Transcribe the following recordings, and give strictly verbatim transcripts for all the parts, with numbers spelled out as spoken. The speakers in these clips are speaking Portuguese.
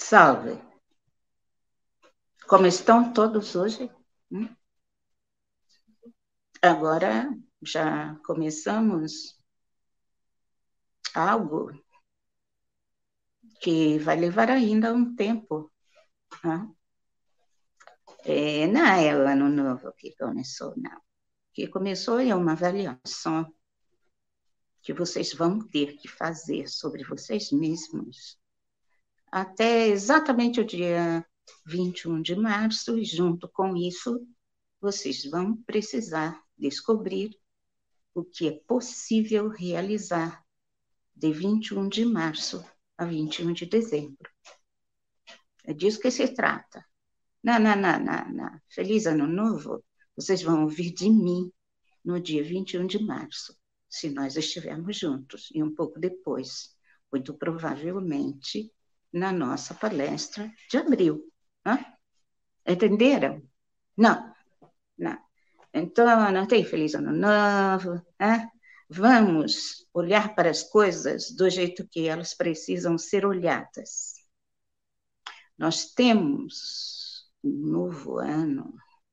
Salve. Como estão todos hoje? Hum? Agora já começamos algo que vai levar ainda um tempo. Né? É, não é o ano novo que começou, não. O que começou é uma avaliação que vocês vão ter que fazer sobre vocês mesmos até exatamente o dia vinte e um de março, e junto com isso, vocês vão precisar descobrir o que é possível realizar de vinte e um de março a vinte e um de dezembro. É disso que se trata. Não, não, não, não, não. Feliz Ano Novo, vocês vão ouvir de mim no dia vinte e um de março, se nós estivermos juntos, e um pouco depois, muito provavelmente, na nossa palestra de abril. Hã? Entenderam? Não, não. Então, não tem Feliz Ano Novo, né? Vamos olhar para as coisas do jeito que elas precisam ser olhadas. Nós temos um novo ano,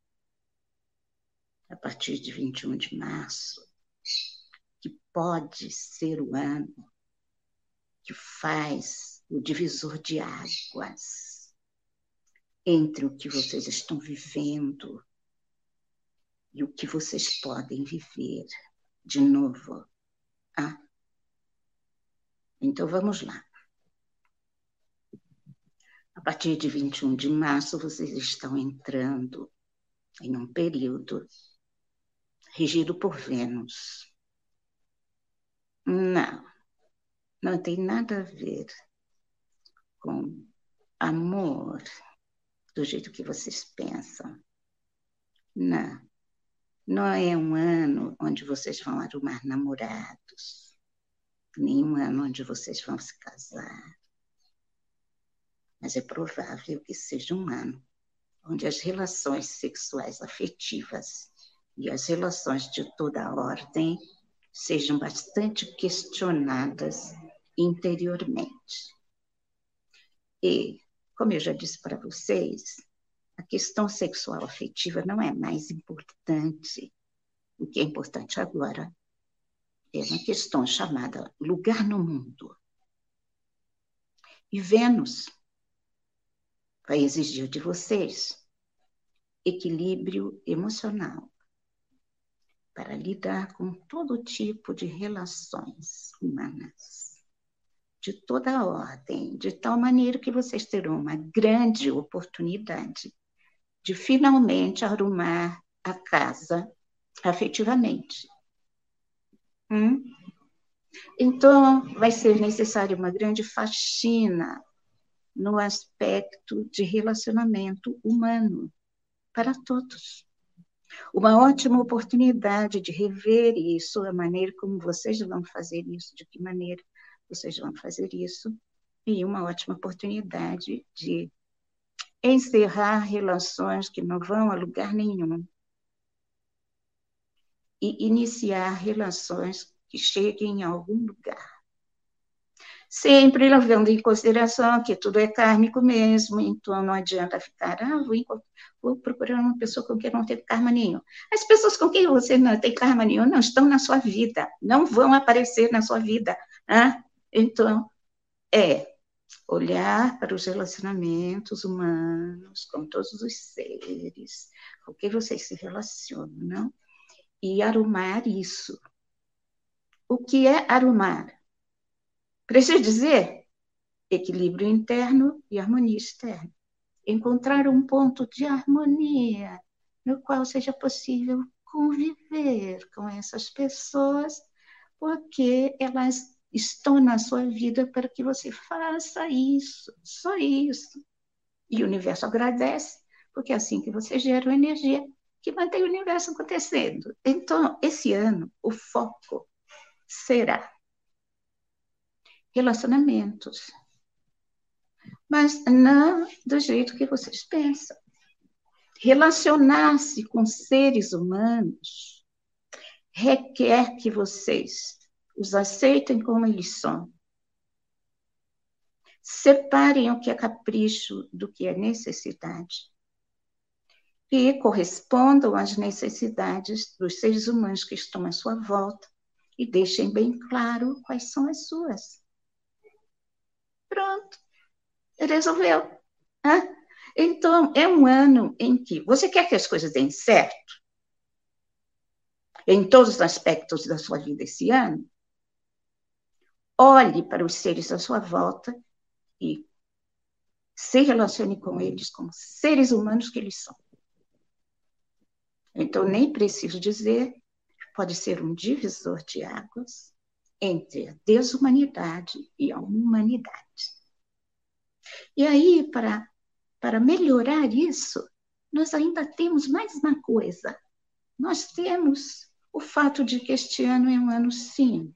a partir de vinte e um de março, que pode ser o ano que faz o divisor de águas entre o que vocês estão vivendo e o que vocês podem viver de novo. Ah? Então, vamos lá. A partir de vinte e um de março, vocês estão entrando em um período regido por Vênus. Não, não tem nada a ver com amor do jeito que vocês pensam. Não, não é um ano onde vocês vão arrumar namorados, nem um ano onde vocês vão se casar. Mas é provável que seja um ano onde as relações sexuais afetivas e as relações de toda a ordem sejam bastante questionadas interiormente. E, como eu já disse para vocês, a questão sexual afetiva não é mais importante. O que é importante agora é uma questão chamada lugar no mundo. E Vênus vai exigir de vocês equilíbrio emocional para lidar com todo tipo de relações humanas, de toda a ordem, de tal maneira que vocês terão uma grande oportunidade de finalmente arrumar a casa afetivamente. Hum? Então, vai ser necessária uma grande faxina no aspecto de relacionamento humano para todos. Uma ótima oportunidade de rever isso, a maneira como vocês vão fazer isso, de que maneira vocês vão fazer isso, e uma ótima oportunidade de encerrar relações que não vão a lugar nenhum e iniciar relações que cheguem a algum lugar. Sempre levando em consideração que tudo é kármico mesmo, então não adianta ficar, ah, vou, vou procurar uma pessoa com quem não tem karma nenhum. As pessoas com quem você não tem karma nenhum não estão na sua vida, não vão aparecer na sua vida. Né? Então, é olhar para os relacionamentos humanos com todos os seres, com quem vocês se relacionam, e arrumar isso. O que é arrumar? Preciso dizer equilíbrio interno e harmonia externa. Encontrar um ponto de harmonia no qual seja possível conviver com essas pessoas, porque elas estão na sua vida para que você faça isso, só isso. E o universo agradece, porque é assim que você gera uma energia que mantém o universo acontecendo. Então, esse ano, o foco será relacionamentos, mas não do jeito que vocês pensam. Relacionar-se com seres humanos requer que vocês os aceitem como eles são. Separem o que é capricho do que é necessidade. E correspondam às necessidades dos seres humanos que estão à sua volta e deixem bem claro quais são as suas. Pronto, resolveu. Hã? Então, é um ano em que você quer que as coisas deem certo em todos os aspectos da sua vida esse ano? Olhe para os seres à sua volta e se relacione com eles como seres humanos que eles são. Então, nem preciso dizer, pode ser um divisor de águas entre a desumanidade e a humanidade. E aí, para, para melhorar isso, nós ainda temos mais uma coisa. Nós temos o fato de que este ano é um ano cinco.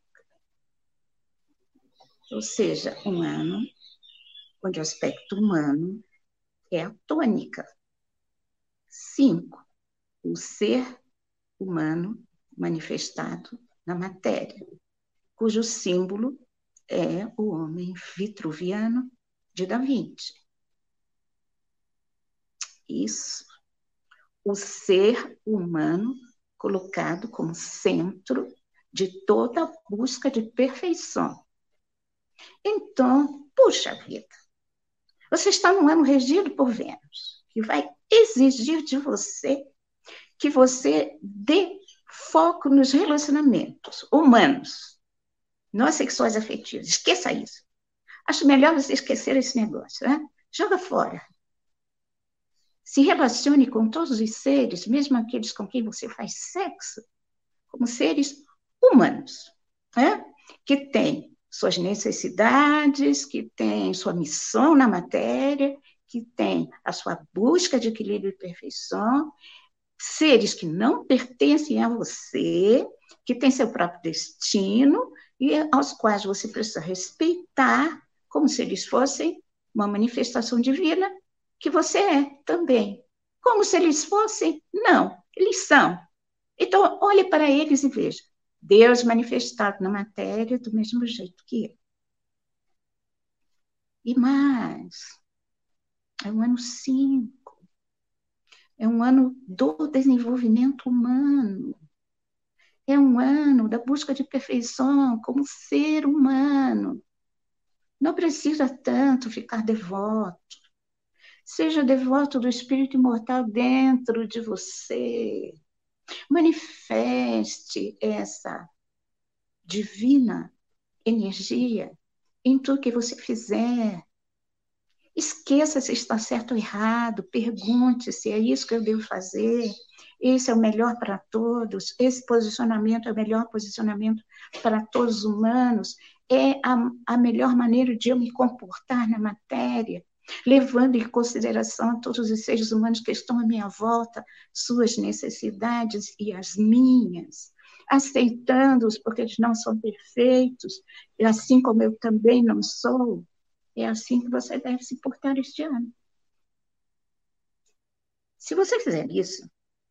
Ou seja, um ano onde o aspecto humano é a tônica. Cinco, o ser humano manifestado na matéria, cujo símbolo é o homem vitruviano de Da Vinci. Isso. O ser humano colocado como centro de toda a busca de perfeição. Então, puxa vida, você está num ano regido por Vênus, que vai exigir de você que você dê foco nos relacionamentos humanos, não sexuais afetivos. Esqueça isso. Acho melhor você esquecer esse negócio, né? Joga fora. Se relacione com todos os seres, mesmo aqueles com quem você faz sexo, como seres humanos, né? Que têm suas necessidades, que têm sua missão na matéria, que têm a sua busca de equilíbrio e perfeição, seres que não pertencem a você, que têm seu próprio destino e aos quais você precisa respeitar como se eles fossem uma manifestação divina que você é também. Como se eles fossem? Não, eles são. Então, olhe para eles e veja. Deus manifestado na matéria do mesmo jeito que eu. E mais, é um ano cinco. É um ano do desenvolvimento humano. É um ano da busca de perfeição como ser humano. Não precisa tanto ficar devoto. Seja devoto do espírito imortal dentro de você. Manifeste essa divina energia em tudo que você fizer. Esqueça se está certo ou errado, pergunte se é isso que eu devo fazer, esse é o melhor para todos, esse posicionamento é o melhor posicionamento para todos os humanos, é a, a melhor maneira de eu me comportar na matéria, levando em consideração todos os seres humanos que estão à minha volta, suas necessidades e as minhas, aceitando-os porque eles não são perfeitos, e assim como eu também não sou. É assim que você deve se portar este ano. Se você fizer isso,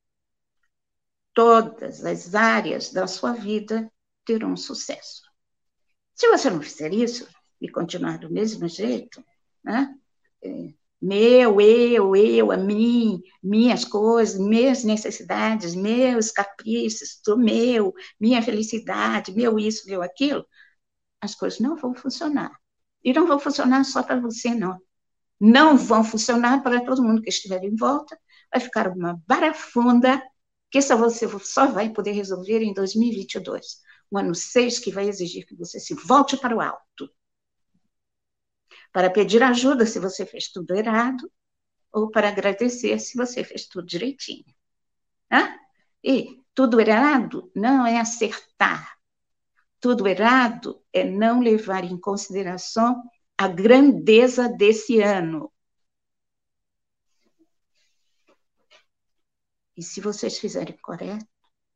todas as áreas da sua vida terão sucesso. Se você não fizer isso e continuar do mesmo jeito, né? É, meu, eu, eu, a mim, minhas coisas, minhas necessidades, meus caprichos, do meu, minha felicidade, meu isso, meu aquilo, as coisas não vão funcionar. E não vão funcionar só para você, não. Não vão funcionar para todo mundo que estiver em volta. Vai ficar uma barafunda que só você só vai poder resolver em dois mil e vinte e dois. O ano seis, que vai exigir que você se volte para o alto. Para pedir ajuda se você fez tudo errado, ou para agradecer se você fez tudo direitinho. Hã? E tudo errado não é acertar. Tudo errado é não levar em consideração a grandeza desse ano. E se vocês fizerem correto,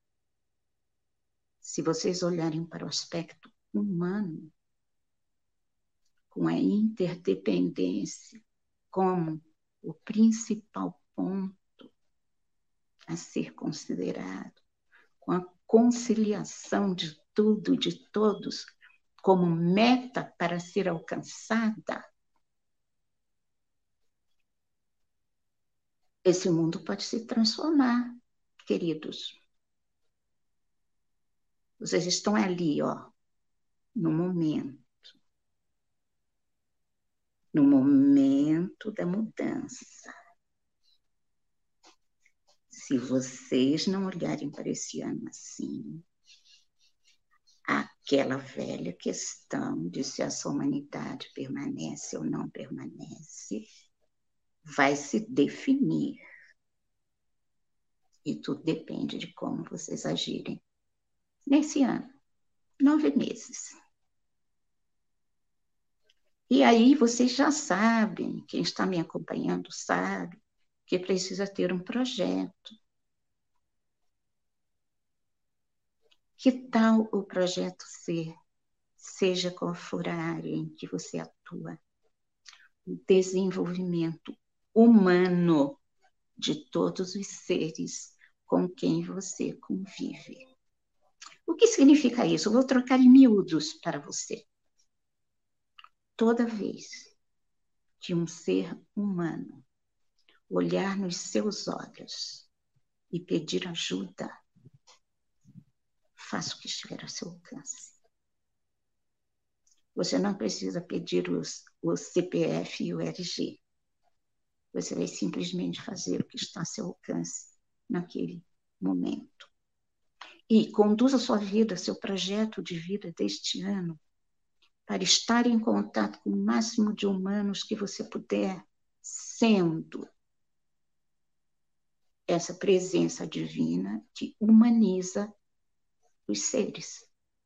se vocês olharem para o aspecto humano, com a interdependência como o principal ponto a ser considerado, com a conciliação de tudo e de todos como meta para ser alcançada, esse mundo pode se transformar, queridos. Vocês estão ali, ó, no momento. No momento da mudança. Se vocês não olharem para esse ano assim, aquela velha questão de se essa humanidade permanece ou não permanece, vai se definir. E tudo depende de como vocês agirem nesse ano. Nove meses. E aí vocês já sabem, quem está me acompanhando sabe, que precisa ter um projeto. Que tal o projeto ser, seja qual for a área em que você atua, o desenvolvimento humano de todos os seres com quem você convive. O que significa isso? Eu vou trocar em miúdos para você. Toda vez que um ser humano olhar nos seus olhos e pedir ajuda, faça o que estiver a seu alcance. Você não precisa pedir os, o C P F e o R G. Você vai simplesmente fazer o que está a seu alcance naquele momento. E conduza a sua vida, seu projeto de vida deste ano, para estar em contato com o máximo de humanos que você puder, sendo essa presença divina que humaniza os seres.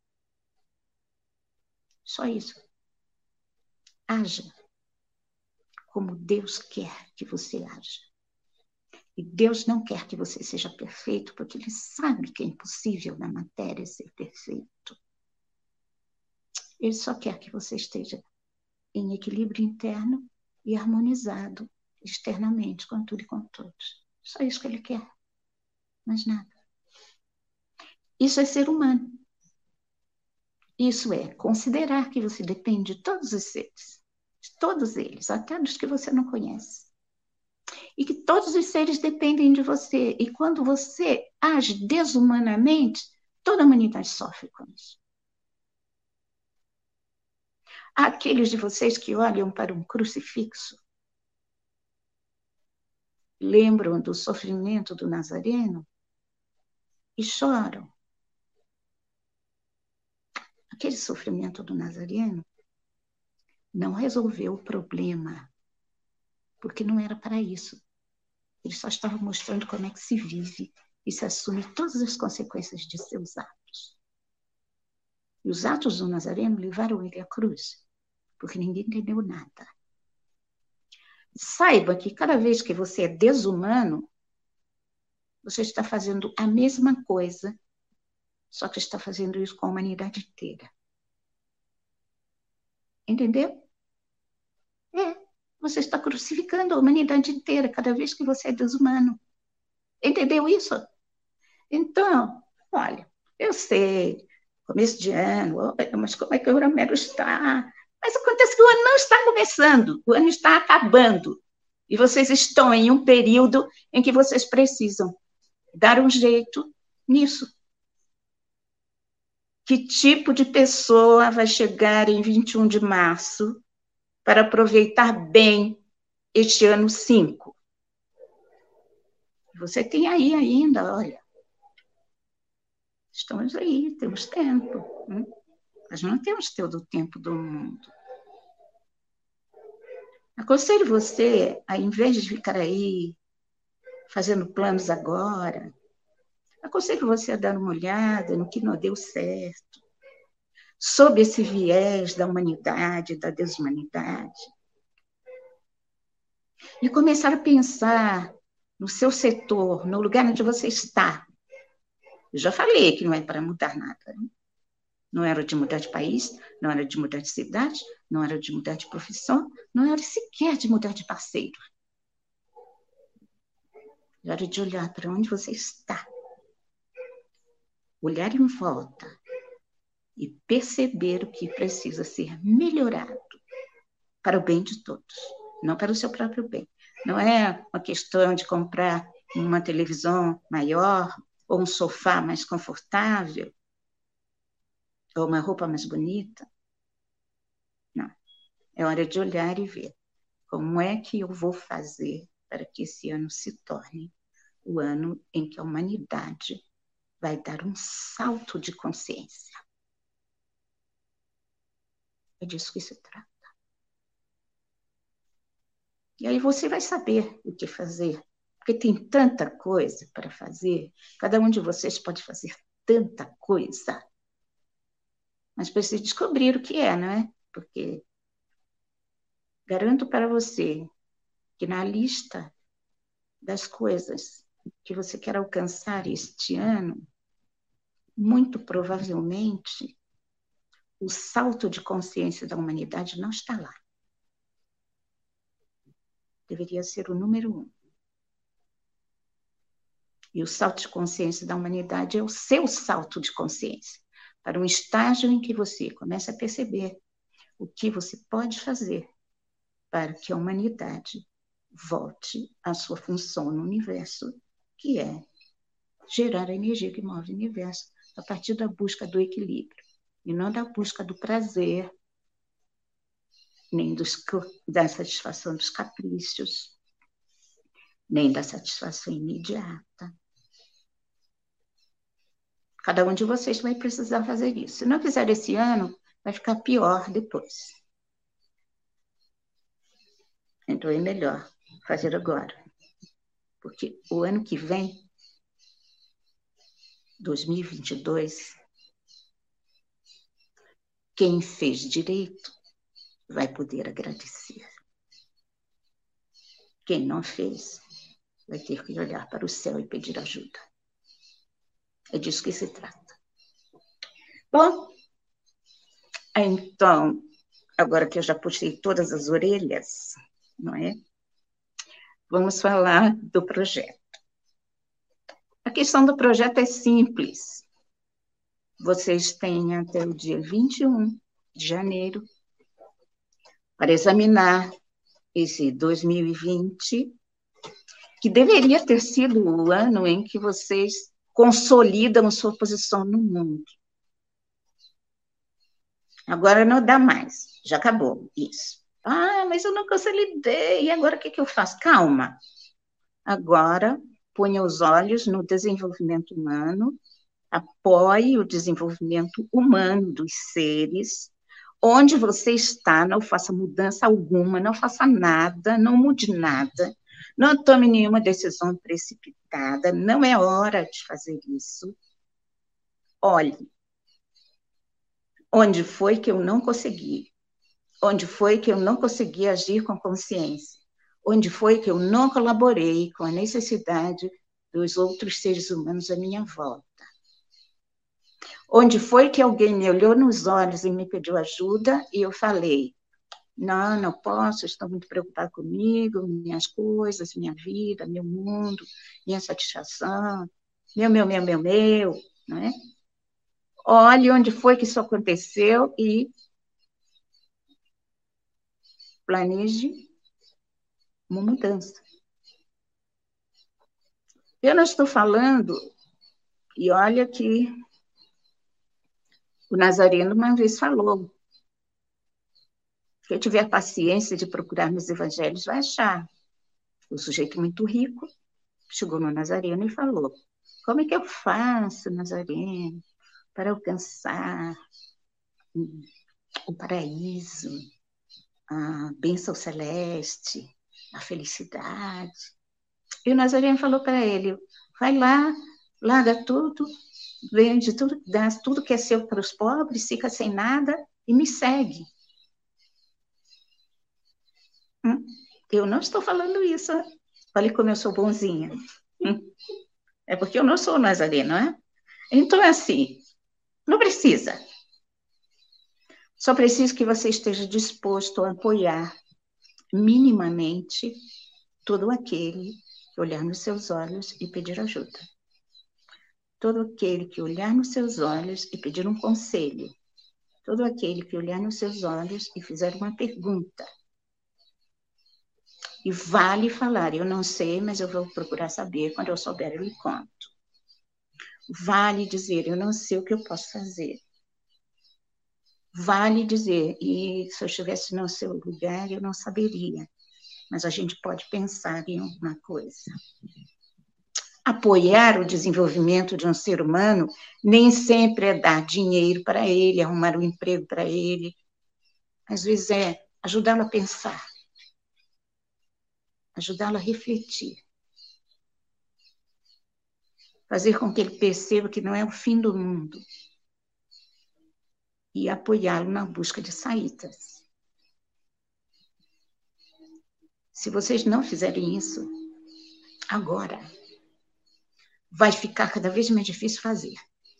Só isso. Haja como Deus quer que você haja. E Deus não quer que você seja perfeito, porque Ele sabe que é impossível na matéria ser perfeito. Ele só quer que você esteja em equilíbrio interno e harmonizado externamente com tudo e com todos. Só isso que Ele quer. Mais nada. Isso é ser humano. Isso é considerar que você depende de todos os seres, de todos eles, até dos que você não conhece. E que todos os seres dependem de você. E quando você age desumanamente, toda a humanidade sofre com isso. Há aqueles de vocês que olham para um crucifixo, lembram do sofrimento do Nazareno e choram. Aquele sofrimento do Nazareno não resolveu o problema, porque não era para isso. Ele só estava mostrando como é que se vive e se assume todas as consequências de seus atos. E os atos do Nazareno levaram ele à cruz, porque ninguém entendeu nada. Saiba que cada vez que você é desumano, você está fazendo a mesma coisa, só que está fazendo isso com a humanidade inteira. Entendeu? É, você está crucificando a humanidade inteira cada vez que você é desumano. Entendeu isso? Então, olha, eu sei, começo de ano, mas como é que o Romero está? Mas acontece que o ano não está começando, o ano está acabando. E vocês estão em um período em que vocês precisam dar um jeito nisso. Que tipo de pessoa vai chegar em vinte e um de março para aproveitar bem este ano cinco? Você tem aí ainda, olha. Estamos aí, temos tempo. Hein? Mas não temos todo o tempo do mundo. Aconselho você, ao invés de ficar aí fazendo planos agora, aconselho você a dar uma olhada no que não deu certo, sob esse viés da humanidade, da desumanidade, e começar a pensar no seu setor, no lugar onde você está. Eu já falei que não é para mudar nada. Né? Não era de mudar de país, não era de mudar de cidade, não era de mudar de profissão, não era sequer de mudar de parceiro. Era de olhar para onde você está, olhar em volta e perceber o que precisa ser melhorado para o bem de todos. não para o seu próprio bem. Não é uma questão de comprar uma televisão maior ou um sofá mais confortável ou uma roupa mais bonita. Não. É hora de olhar e ver como é que eu vou fazer para que esse ano se torne o ano em que a humanidade vai dar um salto de consciência. É disso que se trata. E aí você vai saber o que fazer, porque tem tanta coisa para fazer, cada um de vocês pode fazer tanta coisa, mas precisa descobrir o que é, não é? Porque garanto para você que na lista das coisas que você quer alcançar este ano, muito provavelmente, o salto de consciência da humanidade não está lá. Deveria ser o número um. E o salto de consciência da humanidade é o seu salto de consciência, para um estágio em que você começa a perceber o que você pode fazer para que a humanidade volte à sua função no universo, que é gerar a energia que move o universo a partir da busca do equilíbrio, e não da busca do prazer, nem dos, da satisfação dos caprichos, nem da satisfação imediata. Cada um de vocês vai precisar fazer isso. Se não fizer esse ano, vai ficar pior depois. Então é melhor fazer agora. Porque o ano que vem, dois mil e vinte e dois, quem fez direito vai poder agradecer. Quem não fez vai ter que olhar para o céu e pedir ajuda. É disso que se trata. Bom, então, agora que eu já puxei todas as orelhas, não é? Vamos falar do projeto. A questão do projeto é simples. Vocês têm até o dia vinte e um de janeiro para examinar esse dois mil e vinte, que deveria ter sido o ano em que vocês consolidam sua posição no mundo. Agora não dá mais, já acabou isso. Ah, mas eu não consolidei, e agora o que, que eu faço? Calma. Agora, ponha os olhos no desenvolvimento humano, apoie o desenvolvimento humano dos seres. Onde você está, não faça mudança alguma, não faça nada, não mude nada, não tome nenhuma decisão precipitada, não é hora de fazer isso. Olhe, onde foi que eu não consegui? Onde foi que eu não consegui agir com consciência? Onde foi que eu não colaborei com a necessidade dos outros seres humanos à minha volta? Onde foi que alguém me olhou nos olhos e me pediu ajuda e eu falei, não, não posso, estou muito preocupada comigo, minhas coisas, minha vida, meu mundo, minha satisfação, meu, meu, meu, meu, meu, não é? Olhe onde foi que isso aconteceu e planeje uma mudança. Eu não estou falando, e olha que o Nazareno uma vez falou, quem tiver paciência de procurar nos evangelhos vai achar. O sujeito muito rico chegou no Nazareno e falou, como é que eu faço, Nazareno, para alcançar o paraíso, a bênção celeste, a felicidade? E o Nazareno falou para ele, vai lá, larga tudo, vende tudo, dá tudo que é seu para os pobres, fica sem nada e me segue. Hum? Eu não estou falando isso. Olha como eu sou bonzinha. Hum? É porque eu não sou Nazareno, não é? Então é assim, não precisa. Só preciso que você esteja disposto a apoiar minimamente todo aquele que olhar nos seus olhos e pedir ajuda. Todo aquele que olhar nos seus olhos e pedir um conselho. Todo aquele que olhar nos seus olhos e fizer uma pergunta. E vale falar, eu não sei, mas eu vou procurar saber, quando eu souber eu lhe conto. Vale dizer, eu não sei o que eu posso fazer. Vale dizer, e se eu estivesse no seu lugar, eu não saberia. Mas a gente pode pensar em alguma coisa. Apoiar o desenvolvimento de um ser humano nem sempre é dar dinheiro para ele, arrumar um emprego para ele. Às vezes é ajudá-lo a pensar, ajudá-lo a refletir, fazer com que ele perceba que não é o fim do mundo e apoiá-lo na busca de saídas. Se vocês não fizerem isso, agora vai ficar cada vez mais difícil fazer.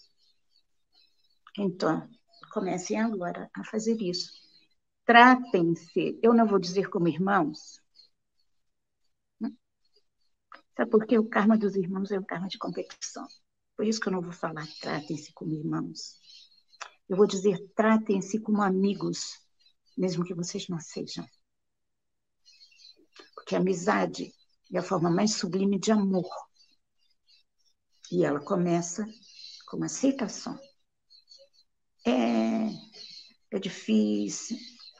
Então, comecem agora a fazer isso. Tratem-se, eu não vou dizer como irmãos, sabe por quê? O karma dos irmãos é um karma de competição. Por isso que eu não vou falar tratem-se como irmãos. Eu vou dizer tratem-se como amigos, mesmo que vocês não sejam. Porque a amizade é a forma mais sublime de amor. E ela começa com aceitação. É, é difícil.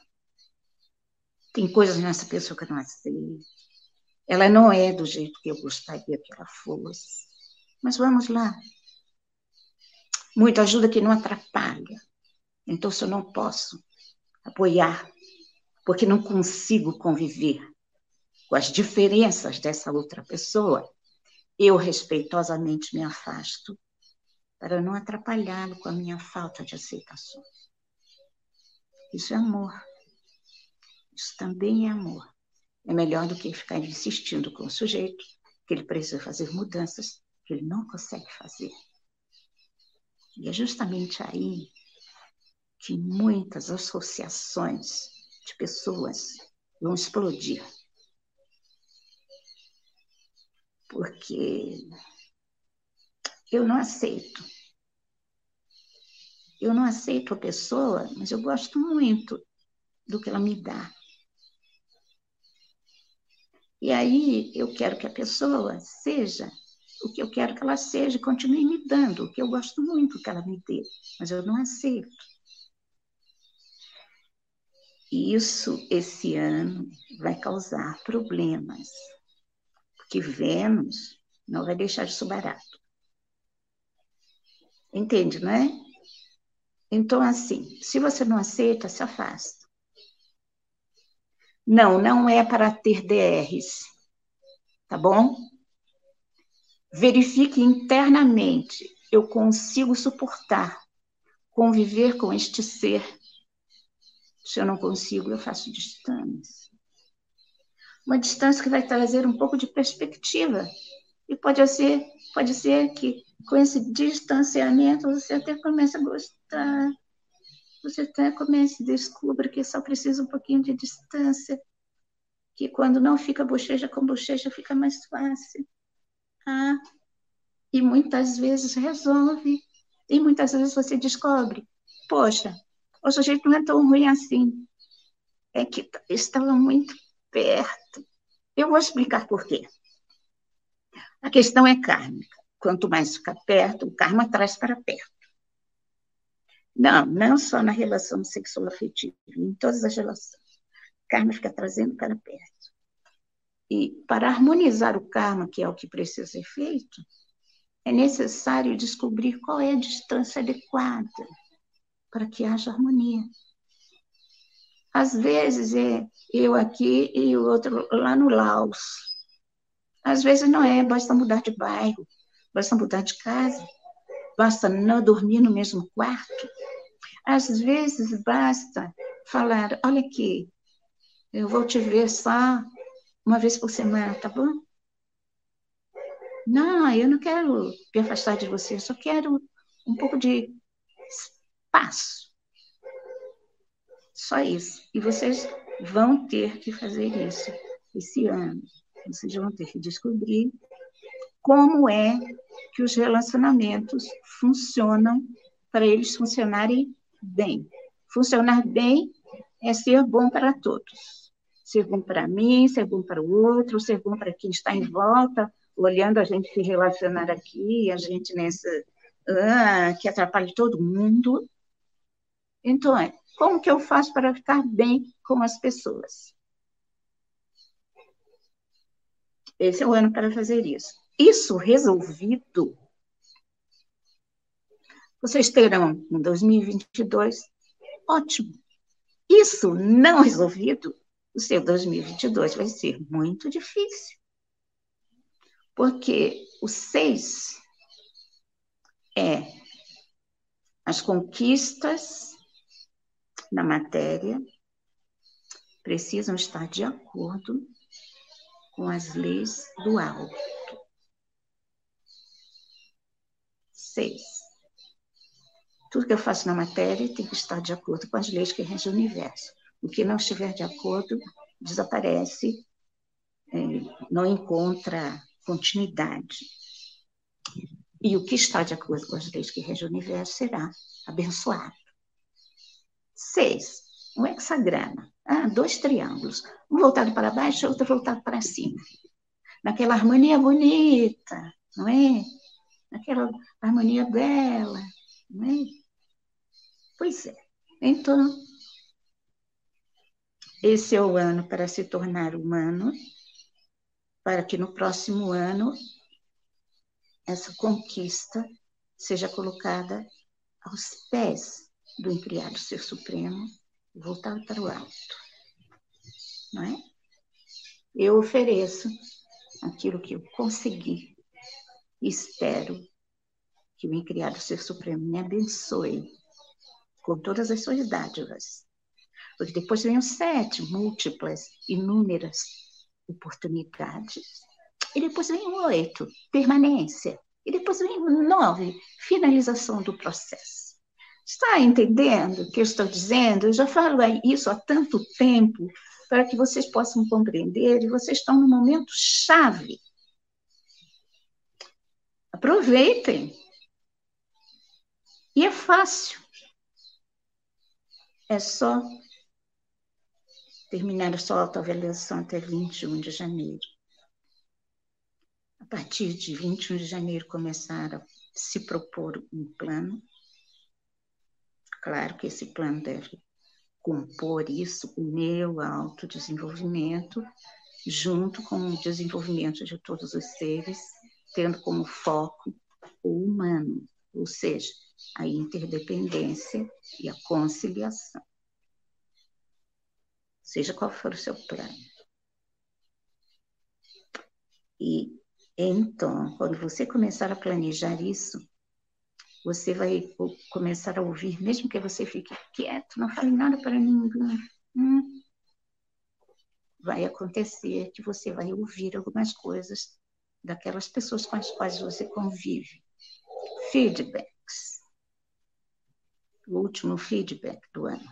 Tem coisas nessa pessoa que eu não aceito. Ela não é do jeito que eu gostaria que ela fosse. Mas vamos lá. Muita ajuda que não atrapalha. Então, se eu não posso apoiar, porque não consigo conviver com as diferenças dessa outra pessoa, eu respeitosamente me afasto para não atrapalhá-lo com a minha falta de aceitação. Isso é amor. Isso também é amor. É melhor do que ficar insistindo com o sujeito que ele precisa fazer mudanças que ele não consegue fazer. E é justamente aí que muitas associações de pessoas vão explodir. Porque eu não aceito. Eu não aceito a pessoa, mas eu gosto muito do que ela me dá. E aí eu quero que a pessoa seja o que eu quero que ela seja, continue me dando, o que eu gosto muito que ela me dê, mas eu não aceito. E isso, esse ano, vai causar problemas, porque Vênus não vai deixar isso barato. Entende, não é? Então, assim, se você não aceita, se afasta. Não, não é para ter D Rs, tá bom? Verifique internamente, eu consigo suportar, conviver com este ser. Se eu não consigo, eu faço distância. Uma distância que vai trazer um pouco de perspectiva. E pode ser, pode ser que com esse distanciamento você até comece a gostar. Você até comece a descobrir que só precisa um pouquinho de distância. Que quando não fica bochecha com bochecha, fica mais fácil. Ah, e muitas vezes resolve. E muitas vezes você descobre, poxa, o sujeito não é tão ruim assim. É que estava muito perto. Eu vou explicar por quê. A questão é kármica. Quanto mais fica perto, o karma traz para perto. Não, não só na relação sexual afetiva, em todas as relações. O karma fica trazendo para perto. E para harmonizar o karma, que é o que precisa ser feito, é necessário descobrir qual é a distância adequada para que haja harmonia. Às vezes é eu aqui e o outro lá no Laos. Às vezes não é, basta mudar de bairro, basta mudar de casa, basta não dormir no mesmo quarto. Às vezes basta falar, olha aqui, eu vou te ver só uma vez por semana, tá bom? Não, eu não quero me afastar de você, eu só quero um pouco de espaço. Só isso. E vocês vão ter que fazer isso esse ano. Vocês vão ter que descobrir como é que os relacionamentos funcionam para eles funcionarem bem. Funcionar bem é ser bom para todos. ser bom para mim, ser bom para o outro, ser bom para quem está em volta, olhando a gente se relacionar aqui, a gente nessa, ah, que atrapalha todo mundo. Então, é, como que eu faço para ficar bem com as pessoas? Esse é o ano para fazer isso. Isso resolvido, vocês terão em dois mil e vinte e dois, ótimo. Isso não resolvido, o seu dois mil e vinte e dois vai ser muito difícil. Porque o seis é as conquistas na matéria precisam estar de acordo com as leis do alto. Seis. Tudo que eu faço na matéria tem que estar de acordo com as leis que regem o universo. O que não estiver de acordo, desaparece, não encontra continuidade. E o que está de acordo com as leis que regem o universo será abençoado. Seis, um hexagrama. Ah, dois triângulos. Um voltado para baixo e outro voltado para cima. Naquela harmonia bonita, não é? Naquela harmonia bela, não é? Pois é. Então, esse é o ano para se tornar humano, para que no próximo ano essa conquista seja colocada aos pés do incriado Ser Supremo, voltado para o alto. Não é? Eu ofereço aquilo que eu consegui e espero que o incriado Ser Supremo me abençoe com todas as suas dádivas. Porque depois vem o sete, múltiplas, inúmeras oportunidades. E depois vem o oito, permanência. E depois vem o nove, finalização do processo. Está entendendo o que eu estou dizendo? Eu já falo isso há tanto tempo para que vocês possam compreender, e vocês estão no momento chave. Aproveitem. E é fácil. É só terminar a sua autoavaliação até vinte e um de janeiro. A partir de vinte e um de janeiro, começar a se propor um plano. Claro que esse plano deve compor isso, o meu autodesenvolvimento, junto com o desenvolvimento de todos os seres, tendo como foco o humano, ou seja, a interdependência e a conciliação. Seja qual for o seu plano. E então, quando você começar a planejar isso, você vai começar a ouvir, mesmo que você fique quieto, não fale nada para ninguém. Hum, vai acontecer que você vai ouvir algumas coisas daquelas pessoas com as quais você convive. Feedbacks. O último feedback do ano.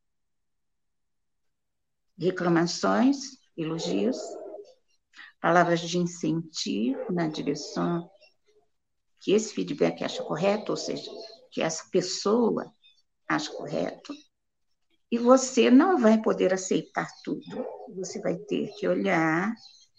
Reclamações, elogios, palavras de incentivo na direção que esse feedback acha correto, ou seja, que essa pessoa acha correto, e você não vai poder aceitar tudo. Você vai ter que olhar,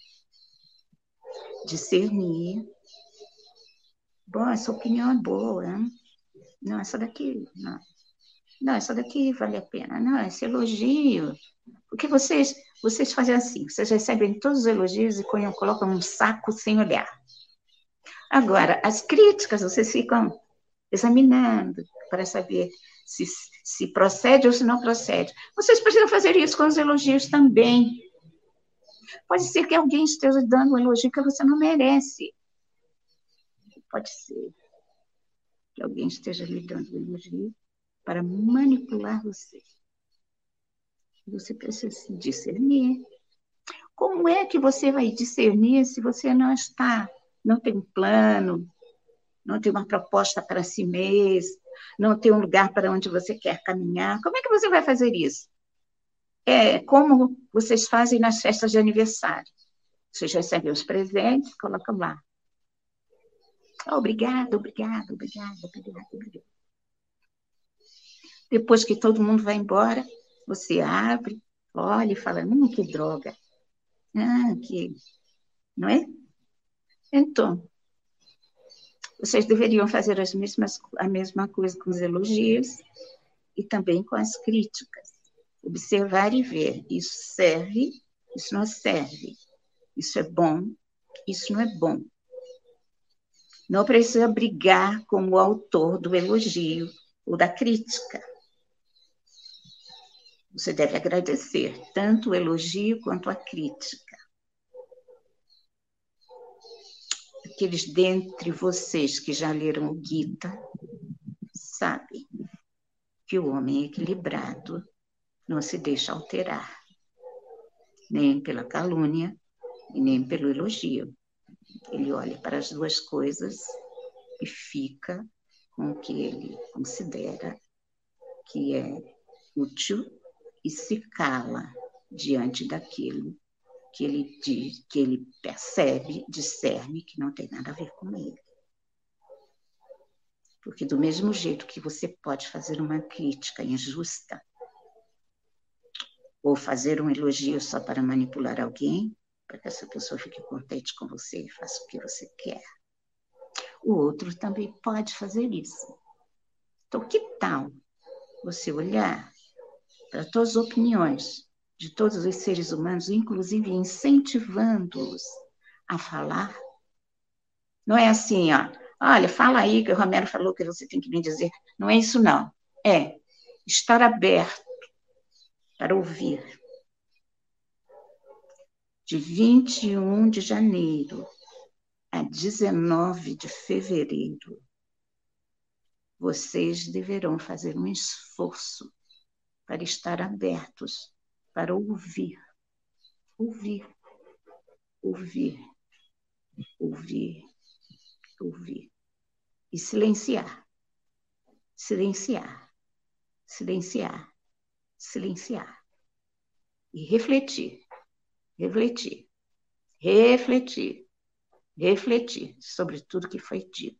discernir. Bom, essa opinião é boa, hein? Não, essa daqui, não. Não, essa daqui vale a pena. Não, esse elogio. Porque vocês, vocês fazem assim, vocês recebem todos os elogios e colocam num saco sem olhar. Agora, as críticas, vocês ficam examinando para saber se, se procede ou se não procede. Vocês precisam fazer isso com os elogios também. Pode ser que alguém esteja dando um elogio que você não merece. Pode ser que alguém esteja lhe dando um elogio para manipular você. Você precisa se discernir. Como é que você vai discernir se você não está, não tem um plano, não tem uma proposta para si mesmo, não tem um lugar para onde você quer caminhar? Como é que você vai fazer isso? É como vocês fazem nas festas de aniversário. Vocês recebem os presentes, colocam lá. Oh, obrigado, obrigado, obrigado, obrigado, obrigado. Depois que todo mundo vai embora, você abre, olha e fala, hum, que droga. Ah, que... Não é? Então, vocês deveriam fazer as mesmas, a mesma coisa com os elogios e também com as críticas. Observar e ver, isso serve, isso não serve, isso é bom, isso não é bom. Não precisa brigar com o autor do elogio ou da crítica. Você deve agradecer tanto o elogio quanto a crítica. Aqueles dentre vocês que já leram o Gita sabem que o homem equilibrado não se deixa alterar, nem pela calúnia e nem pelo elogio. Ele olha para as duas coisas e fica com o que ele considera que é útil e se cala diante daquilo que ele diz, que ele percebe, discerne que não tem nada a ver com ele. Porque do mesmo jeito que você pode fazer uma crítica injusta ou fazer um elogio só para manipular alguém, para que essa pessoa fique contente com você e faça o que você quer, o outro também pode fazer isso. Então, que tal você olhar para todas as opiniões de todos os seres humanos, inclusive incentivando-os a falar? Não é assim, ó, olha, fala aí que o Romero falou que você tem que me dizer. Não é isso, não. É estar aberto para ouvir. De vinte e um de janeiro a dezenove de fevereiro, vocês deverão fazer um esforço para estar abertos, para ouvir, ouvir, ouvir, ouvir, ouvir e silenciar, silenciar, silenciar, silenciar e refletir, refletir, refletir, refletir sobre tudo que foi dito.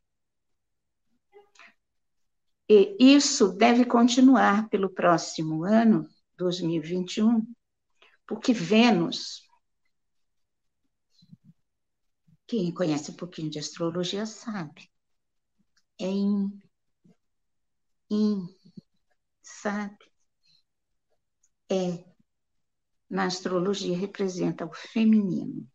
E isso deve continuar pelo próximo ano, dois mil e vinte e um, porque Vênus, quem conhece um pouquinho de astrologia sabe, é in, in, sabe? É, na astrologia representa o feminino.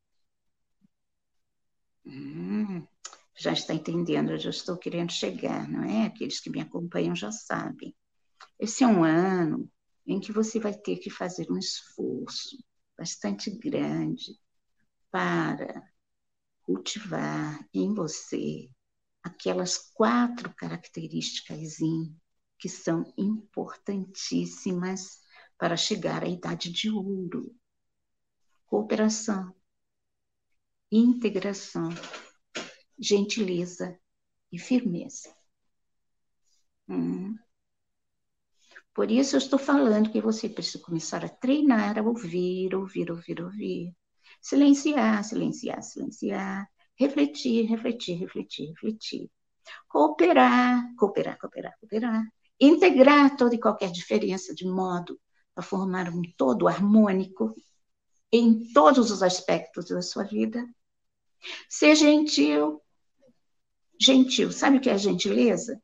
Hum, já está entendendo onde eu estou querendo chegar, não é? Aqueles que me acompanham já sabem. Esse é um ano em que você vai ter que fazer um esforço bastante grande para cultivar em você aquelas quatro características que são importantíssimas para chegar à idade de ouro: cooperação, integração, gentileza e firmeza. Hum. Por isso eu estou falando que você precisa começar a treinar, a ouvir, ouvir, ouvir, ouvir. Silenciar, silenciar, silenciar. Refletir, refletir, refletir, refletir. Cooperar, cooperar, cooperar, cooperar. Integrar toda e qualquer diferença de modo a formar um todo harmônico em todos os aspectos da sua vida. Ser gentil. Gentil, sabe o que é gentileza?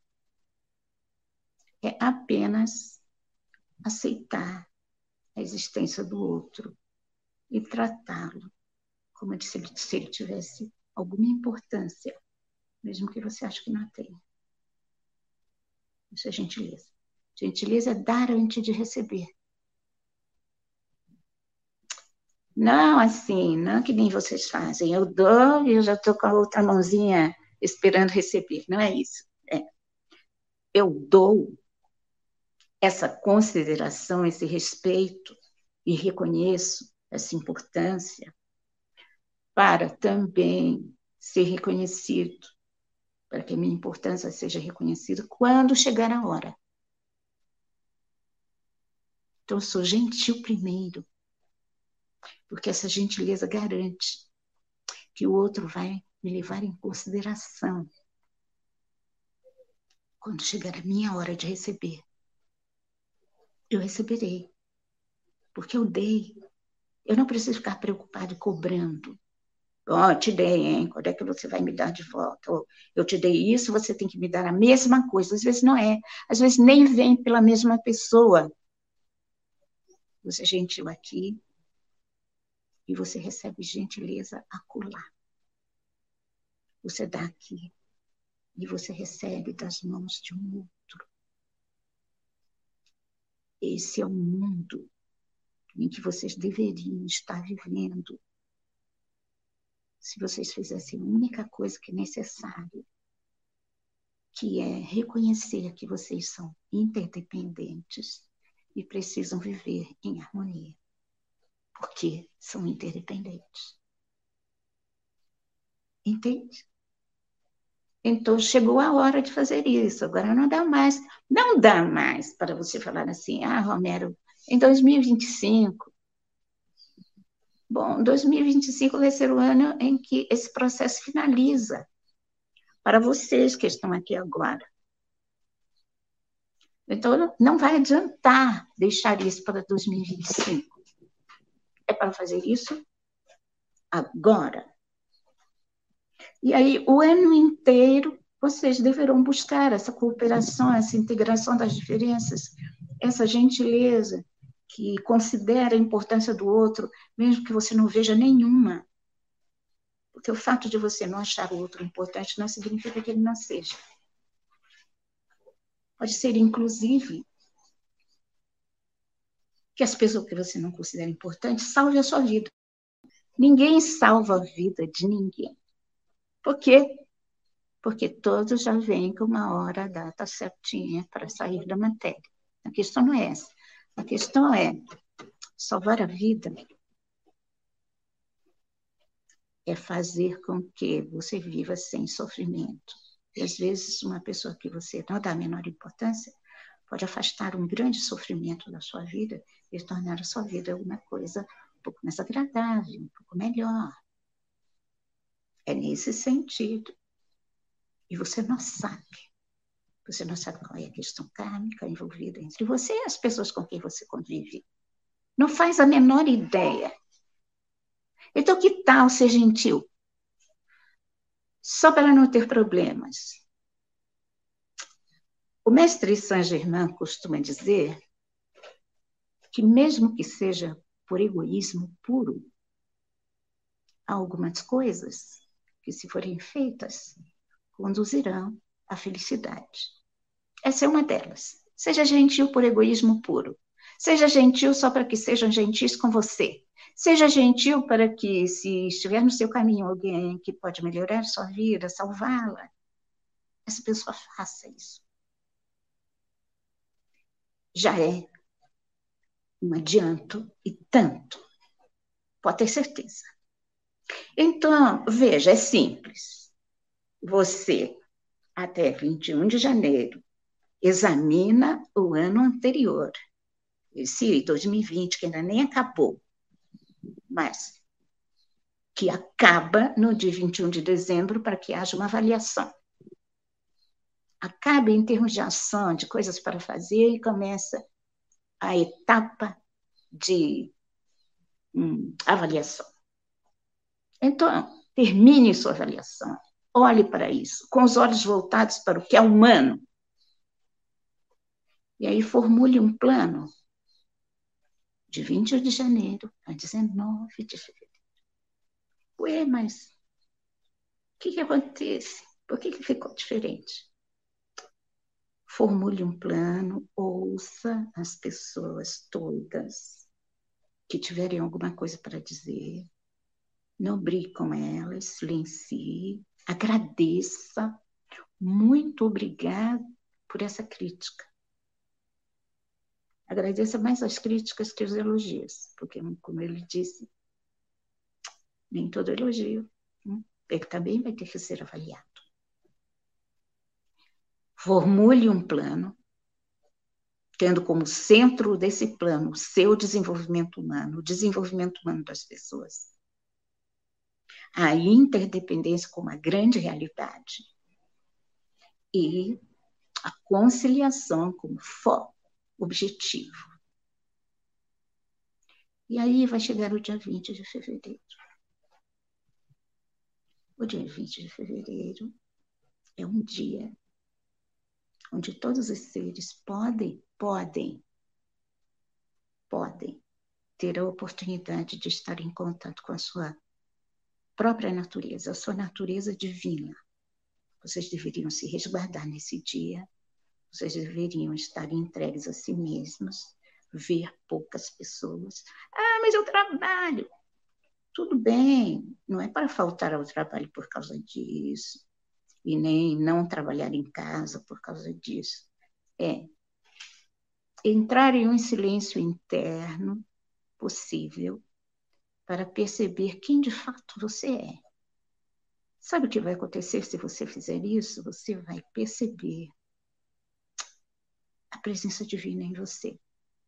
É apenas aceitar a existência do outro e tratá-lo como se ele, se ele tivesse alguma importância, mesmo que você ache que não tenha. Isso é gentileza. Gentileza é dar antes de receber. Não assim, não que nem vocês fazem. Eu dou e eu já estou com a outra mãozinha esperando receber. Não é isso. É. Eu dou essa consideração, esse respeito e reconheço essa importância para também ser reconhecido, para que a minha importância seja reconhecida quando chegar a hora. Então, eu sou gentil primeiro, porque essa gentileza garante que o outro vai me levar em consideração quando chegar a minha hora de receber. Eu receberei. porque eu dei. Eu não preciso ficar preocupado e cobrando. Ó, oh, te dei, hein? Quando é que você vai me dar de volta? Oh, eu te dei isso, você tem que me dar a mesma coisa. Às vezes não é. Às vezes nem vem pela mesma pessoa. Você é gentil aqui e você recebe gentileza acolá. Você dá aqui e você recebe das mãos de um outro. Esse é o mundo em que vocês deveriam estar vivendo. Se vocês fizessem a única coisa que é necessária, que é reconhecer que vocês são interdependentes e precisam viver em harmonia, porque são interdependentes. Entende? Então, chegou a hora de fazer isso. Agora não dá mais. Não dá mais para você falar assim, ah, Romero, em dois mil e vinte e cinco... Bom, dois mil e vinte e cinco vai ser o ano em que esse processo finaliza. Para vocês que estão aqui agora. Então, não vai adiantar deixar isso para dois mil e vinte e cinco. É para fazer isso agora. E aí, o ano inteiro, vocês deverão buscar essa cooperação, essa integração das diferenças, essa gentileza que considera a importância do outro, mesmo que você não veja nenhuma. Porque o fato de você não achar o outro importante não significa que ele não seja. Pode ser, inclusive, que as pessoas que você não considera importantes salvem a sua vida. Ninguém salva a vida de ninguém. Por quê? Porque todos já vêm com uma hora, a data certinha para sair da matéria. A questão não é essa. A questão é salvar a vida é fazer com que você viva sem sofrimento. E, às vezes, uma pessoa que você não dá a menor importância pode afastar um grande sofrimento da sua vida e tornar a sua vida uma coisa um pouco mais agradável, um pouco melhor. É nesse sentido. E você não sabe. Você não sabe qual é a questão kármica envolvida entre você e as pessoas com quem você convive. Não faz a menor ideia. Então, que tal ser gentil? Só para não ter problemas. O mestre Saint-Germain costuma dizer que, mesmo que seja por egoísmo puro, há algumas coisas que, se forem feitas, conduzirão à felicidade. Essa é uma delas. Seja gentil por egoísmo puro. Seja gentil só para que sejam gentis com você. Seja gentil para que, se estiver no seu caminho alguém que pode melhorar sua vida, salvá-la, essa pessoa faça isso. Já é um adianto e tanto. Pode ter certeza. Então, veja, é simples. Você, até vinte e um de janeiro, examina o ano anterior. Esse dois mil e vinte, que ainda nem acabou, mas que acaba no dia vinte e um de dezembro para que haja uma avaliação. Acaba em termos de ação, de coisas para fazer, e começa a etapa de hum, avaliação. Então, termine sua avaliação. Olhe para isso, com os olhos voltados para o que é humano. E aí formule um plano de vinte e um de janeiro a dezenove de fevereiro. Ué, mas o que, que acontece? Por que, que ficou diferente? Formule um plano, ouça as pessoas todas que tiverem alguma coisa para dizer, não brigue com elas, silencie, agradeça. Muito obrigada por essa crítica. Agradeça mais as críticas que os elogios, porque, como ele disse, nem todo elogio, ele também vai ter que ser avaliado. Formule um plano, tendo como centro desse plano o seu desenvolvimento humano, o desenvolvimento humano das pessoas. A interdependência como uma grande realidade. E a conciliação como foco, objetivo. E aí vai chegar o dia vinte de fevereiro. O dia vinte de fevereiro é um dia onde todos os seres podem, podem, podem ter a oportunidade de estar em contato com a sua própria natureza, a sua natureza divina. Vocês deveriam se resguardar nesse dia, vocês deveriam estar entregues a si mesmos, ver poucas pessoas. Ah, mas eu trabalho. Tudo bem, não é para faltar ao trabalho por causa disso, e nem não trabalhar em casa por causa disso. É entrar em um silêncio interno possível para perceber quem de fato você é. Sabe o que vai acontecer se você fizer isso? Você vai perceber a presença divina em você.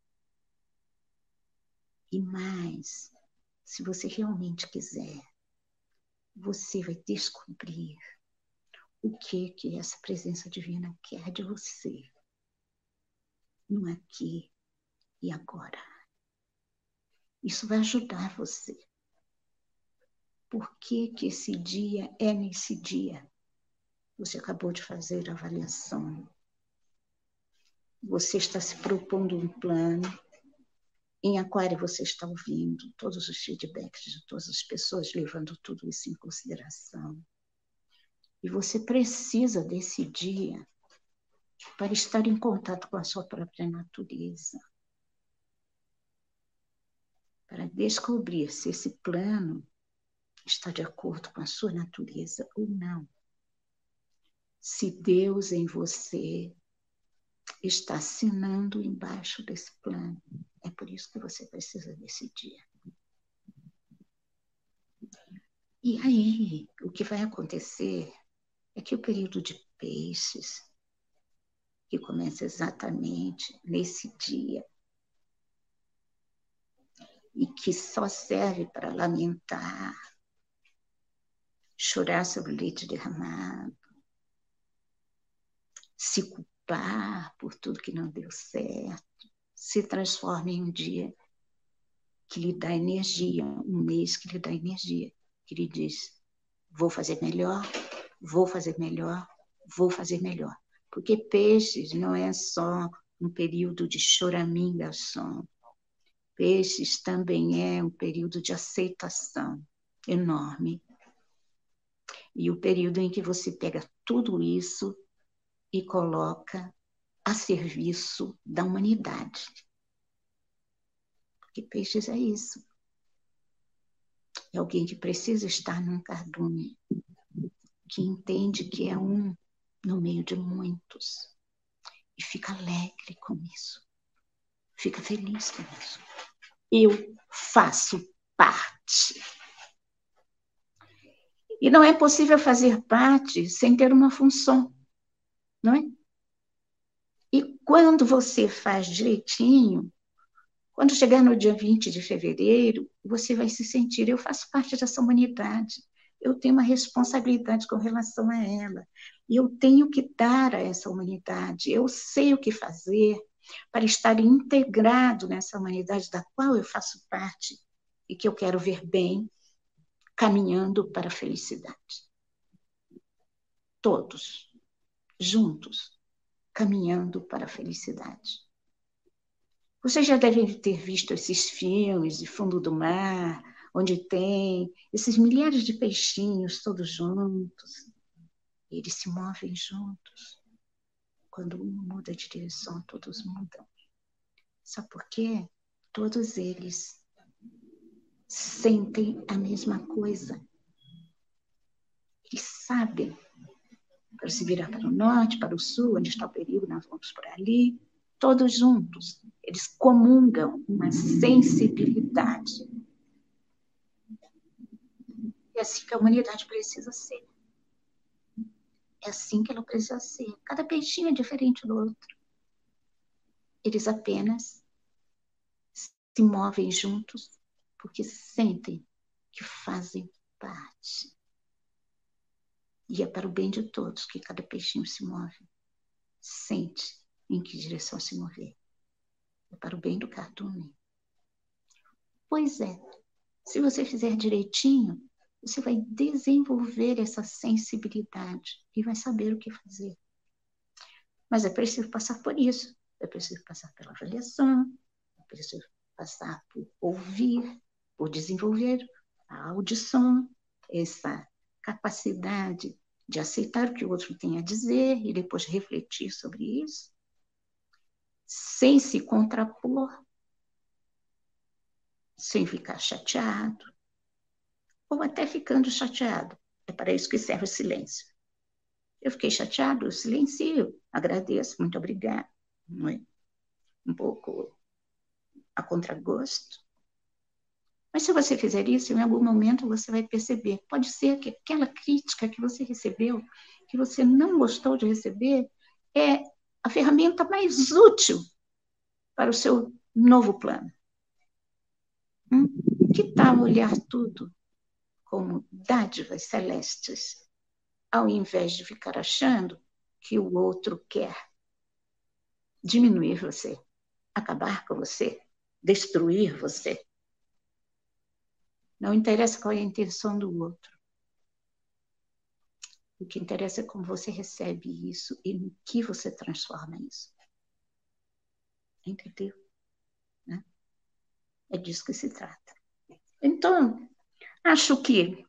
E mais, se você realmente quiser, você vai descobrir o que que essa presença divina quer de você, no aqui e agora. Isso vai ajudar você. Por que que esse dia é nesse dia? Você acabou de fazer a avaliação. Você está se propondo um plano. Em Aquário você está ouvindo todos os feedbacks de todas as pessoas, levando tudo isso em consideração. E você precisa desse dia para estar em contato com a sua própria natureza. Para descobrir se esse plano está de acordo com a sua natureza ou não. Se Deus em você está assinando embaixo desse plano. É por isso que você precisa desse dia. E aí, o que vai acontecer é que o período de peixes, que começa exatamente nesse dia, e que só serve para lamentar, chorar sobre o leite derramado, se culpar por tudo que não deu certo, se transforma em um dia que lhe dá energia, um mês que lhe dá energia, que lhe diz, vou fazer melhor, vou fazer melhor, vou fazer melhor. Porque peixes não é só um período de choramingação. Peixes também é um período de aceitação enorme. E o período em que você pega tudo isso e coloca a serviço da humanidade. Porque peixes é isso. É alguém que precisa estar num cardume, que entende que é um no meio de muitos. E fica alegre com isso. Fica feliz com isso. Eu faço parte. E não é possível fazer parte sem ter uma função, não é? E quando você faz direitinho, quando chegar no dia vinte de fevereiro, você vai se sentir, eu faço parte dessa humanidade, eu tenho uma responsabilidade com relação a ela, e eu tenho que dar a essa humanidade, eu sei o que fazer para estar integrado nessa humanidade da qual eu faço parte e que eu quero ver bem, caminhando para a felicidade. Todos, juntos, caminhando para a felicidade. Vocês já devem ter visto esses filmes de fundo do mar, onde tem esses milhares de peixinhos todos juntos. Eles se movem juntos. Quando um muda de direção, todos mudam. Sabe por quê? Todos eles sentem a mesma coisa. Eles sabem para se virar para o norte, para o sul, onde está o perigo, nós vamos por ali. Todos juntos. Eles comungam uma sensibilidade. É assim que a humanidade precisa ser. É assim que ela precisa ser. Cada peixinho é diferente do outro. Eles apenas se movem juntos porque sentem que fazem parte. E é para o bem de todos que cada peixinho se move. Sente em que direção se mover. É para o bem do cardume. Pois é, se você fizer direitinho, você vai desenvolver essa sensibilidade e vai saber o que fazer. Mas é preciso passar por isso, é preciso passar pela avaliação, é preciso passar por ouvir, por desenvolver a audição, essa capacidade de aceitar o que o outro tem a dizer e depois refletir sobre isso, sem se contrapor, sem ficar chateado, ou até ficando chateado. É para isso que serve o silêncio. Eu fiquei chateado, eu silencio, agradeço, muito obrigada. Não é? Um pouco a contragosto. Mas se você fizer isso, em algum momento você vai perceber. Pode ser que aquela crítica que você recebeu, que você não gostou de receber, é a ferramenta mais útil para o seu novo plano. Hum? Que tal olhar tudo como dádivas celestes, ao invés de ficar achando que o outro quer diminuir você, acabar com você, destruir você? Não interessa qual é a intenção do outro. O que interessa é como você recebe isso e no que você transforma isso. Entendeu? Né? É disso que se trata. Então, acho que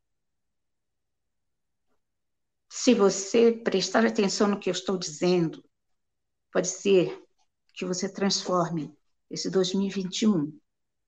se você prestar atenção no que eu estou dizendo, pode ser que você transforme esse dois mil e vinte e um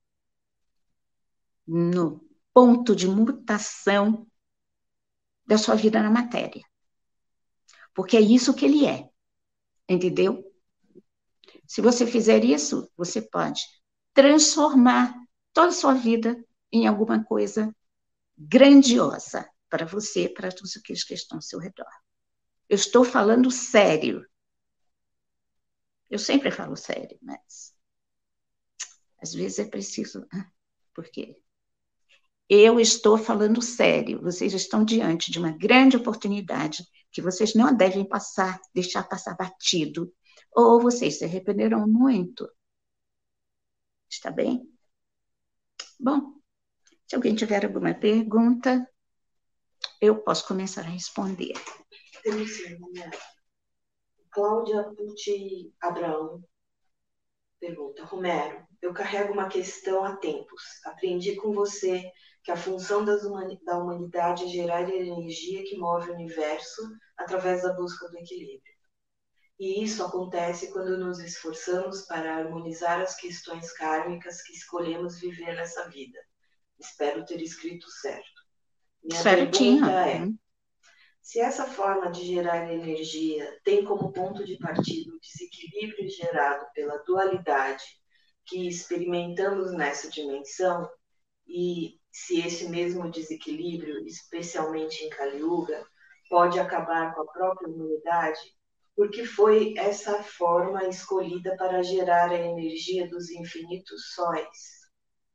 no ponto de mutação da sua vida na matéria. Porque é isso que ele é. Entendeu? Se você fizer isso, você pode transformar toda a sua vida em alguma coisa grandiosa para você, para todos aqueles que estão ao seu redor. Eu estou falando sério. Eu sempre falo sério, mas às vezes é preciso... Por quê? Eu estou falando sério. Vocês estão diante de uma grande oportunidade que vocês não devem passar, deixar passar batido. Ou vocês se arrependerão muito. Está bem? Bom, se alguém tiver alguma pergunta, eu posso começar a responder. Temos sim, né? Cláudia Pucci Abraão pergunta: Romero, eu carrego uma questão há tempos. Aprendi com você que a função das humani- da humanidade é gerar a energia que move o universo através da busca do equilíbrio. E isso acontece quando nos esforçamos para harmonizar as questões kármicas que escolhemos viver nessa vida. Espero ter escrito certo. Minha Certinho. pergunta é: se essa forma de gerar energia tem como ponto de partida o desequilíbrio gerado pela dualidade que experimentamos nessa dimensão, e se esse mesmo desequilíbrio, especialmente em Kali Yuga, pode acabar com a própria humanidade, porque foi essa forma escolhida para gerar a energia dos infinitos sóis?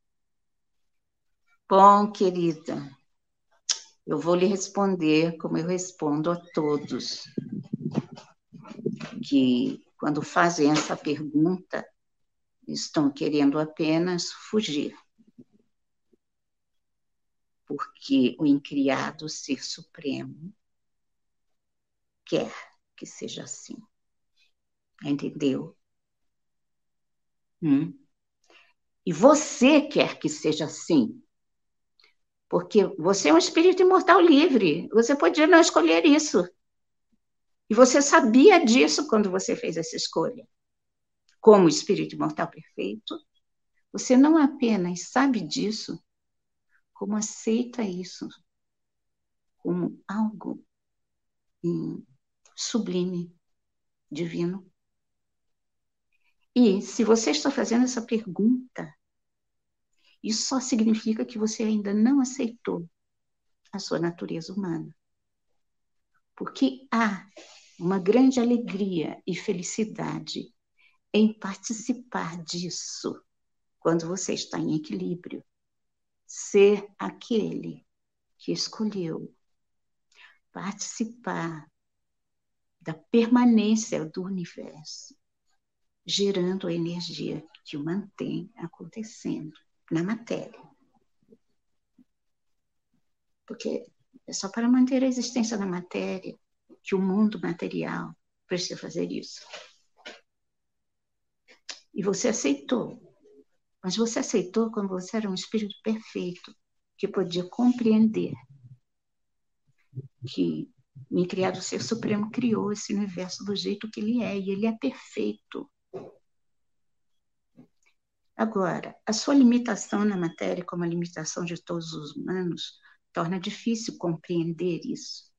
Bom, querida, eu vou lhe responder como eu respondo a todos que, quando fazem essa pergunta, estão querendo apenas fugir. Porque o incriado Ser Supremo quer que seja assim. Entendeu? Hum? E você quer que seja assim. Porque você é um espírito imortal livre. Você podia não escolher isso. E você sabia disso quando você fez essa escolha. Como espírito imortal perfeito, você não apenas sabe disso, como aceita isso como algo sublime, divino. E se você está fazendo essa pergunta, isso só significa que você ainda não aceitou a sua natureza humana. Porque há uma grande alegria e felicidade em participar disso quando você está em equilíbrio. Ser aquele que escolheu participar da permanência do universo, gerando a energia que o mantém acontecendo. na matéria. Porque é só para manter a existência da matéria que o mundo material precisa fazer isso. E você aceitou. Mas você aceitou quando você era um espírito perfeito, que podia compreender que o Incriado Ser Supremo criou esse universo do jeito que ele é, e ele é perfeito. Agora, a sua limitação na matéria, como a limitação de todos os humanos, torna difícil compreender isso.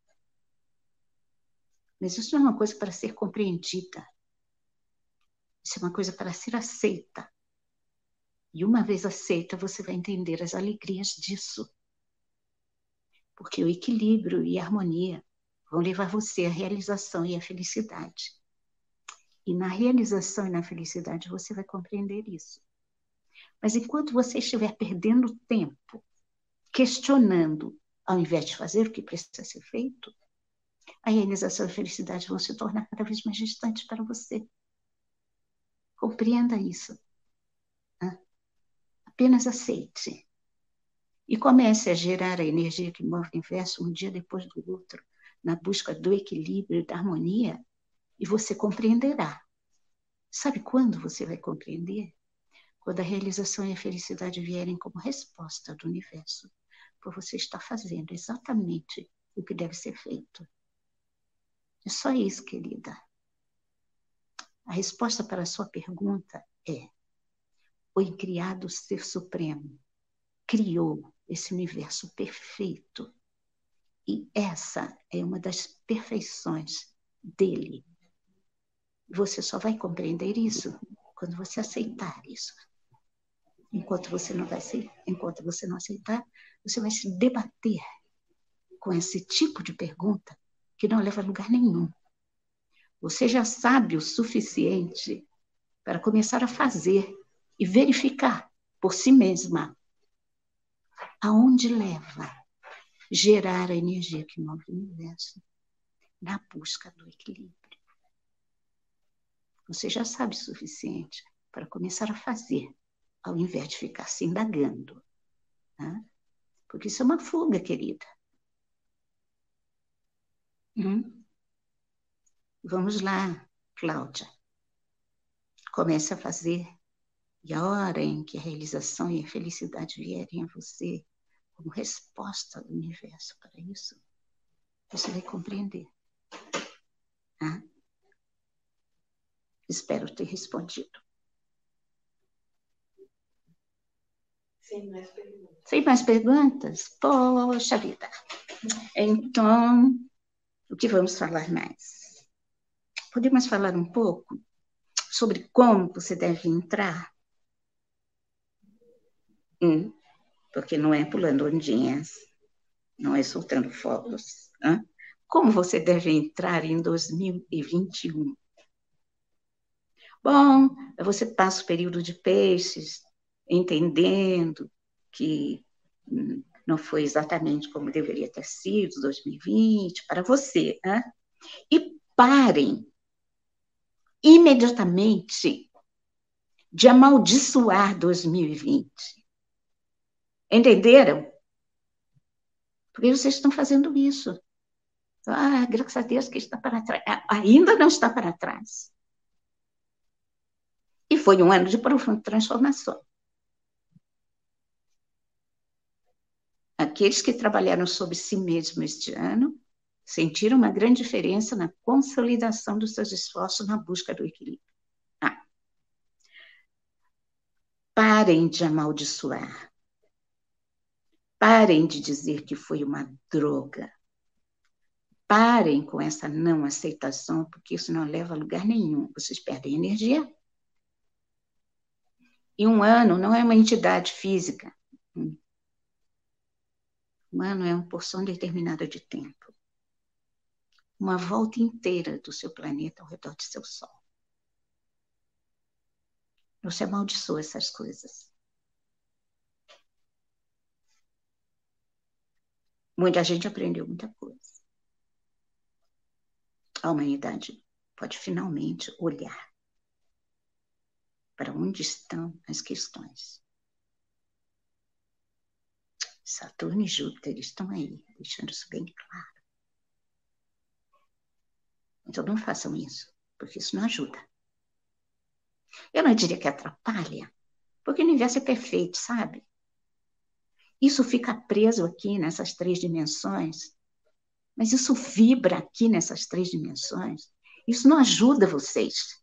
Mas isso não é uma coisa para ser compreendida. Isso é uma coisa para ser aceita. E uma vez aceita, você vai entender as alegrias disso. Porque o equilíbrio e a harmonia vão levar você à realização e à felicidade. E na realização e na felicidade você vai compreender isso. Mas enquanto você estiver perdendo tempo, questionando, ao invés de fazer o que precisa ser feito, a realização e a felicidade vão se tornar cada vez mais distantes para você. Compreenda isso. Apenas aceite. E comece a gerar a energia que move o universo um dia depois do outro, na busca do equilíbrio e da harmonia, e você compreenderá. Sabe quando você vai compreender? Quando a realização e a felicidade vierem como resposta do universo, por você estar fazendo exatamente o que deve ser feito. É só isso, querida. A resposta para a sua pergunta é: o Incriado Ser Supremo criou esse universo perfeito. E essa é uma das perfeições dele. Você só vai compreender isso quando você aceitar isso. Enquanto você não vai aceitar, enquanto você não aceitar, você vai se debater com esse tipo de pergunta que não leva a lugar nenhum. Você já sabe o suficiente para começar a fazer e verificar por si mesma aonde leva gerar a energia que move o universo na busca do equilíbrio. Você já sabe o suficiente para começar a fazer, ao invés de ficar se indagando. Né? Porque isso é uma fuga, querida. Hum? Vamos lá, Cláudia. Comece a fazer. E a hora em que a realização e a felicidade vierem a você como resposta do universo para isso, você vai compreender. Ah? Espero ter respondido. Sem mais perguntas. Sem mais perguntas? Poxa vida. Então, o que vamos falar mais? Podemos falar um pouco sobre como você deve entrar? Hum, porque não é pulando ondinhas, não é soltando fogos. Hein? Como você deve entrar em dois mil e vinte e um? Bom, você passa o período de peixes, entendendo que hum, não foi exatamente como deveria ter sido dois mil e vinte para você. Hein? E parem imediatamente de amaldiçoar dois mil e vinte. Entenderam? Porque vocês estão fazendo isso. Ah, graças a Deus que está para trás. Ainda não está para trás. E foi um ano de profunda transformação. Aqueles que trabalharam sobre si mesmos este ano sentiram uma grande diferença na consolidação dos seus esforços na busca do equilíbrio. Ah. Parem de amaldiçoar. Parem de dizer que foi uma droga. Parem com essa não aceitação, porque isso não leva a lugar nenhum. Vocês perdem energia. E um ano não é uma entidade física. Um ano é uma porção determinada de tempo. Uma volta inteira do seu planeta ao redor de seu Sol. Você amaldiçoa essas coisas. Muita gente aprendeu muita coisa. A humanidade pode finalmente olhar para onde estão as questões. Saturno e Júpiter estão aí, deixando isso bem claro. Então não façam isso, porque isso não ajuda. Eu não diria que atrapalha, porque o universo é perfeito, sabe? Isso fica preso aqui nessas três dimensões, mas isso vibra aqui nessas três dimensões. Isso não ajuda vocês.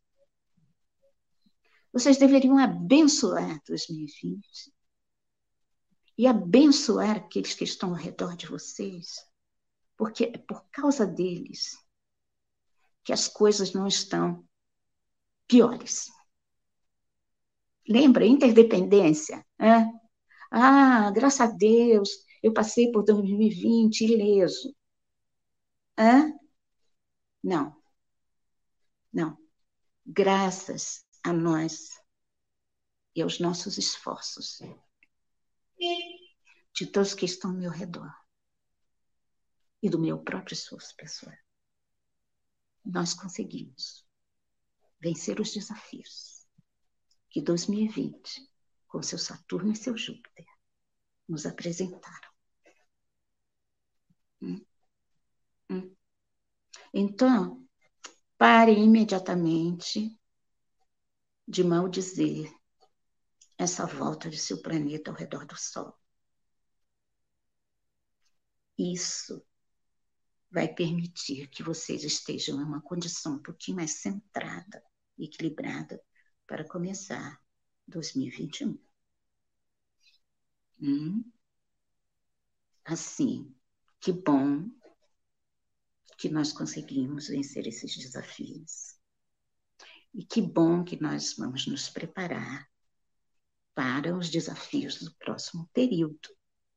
Vocês deveriam abençoar dois mil e vinte e abençoar aqueles que estão ao redor de vocês, porque é por causa deles que as coisas não estão piores. Lembra? Interdependência. Né? Ah, graças a Deus, eu passei por dois mil e vinte ileso. Hã? Não. Não. Graças a nós e aos nossos esforços, de todos que estão ao meu redor, e do meu próprio esforço pessoal, nós conseguimos vencer os desafios que dois mil e vinte, com seu Saturno e seu Júpiter, nos apresentaram. Hum? Hum? Então, pare imediatamente de maldizer essa volta de seu planeta ao redor do Sol. Isso vai permitir que vocês estejam em uma condição um pouquinho mais centrada e equilibrada para começar dois mil e vinte e um. Hum? Assim, que bom que nós conseguimos vencer esses desafios. E que bom que nós vamos nos preparar para os desafios do próximo período,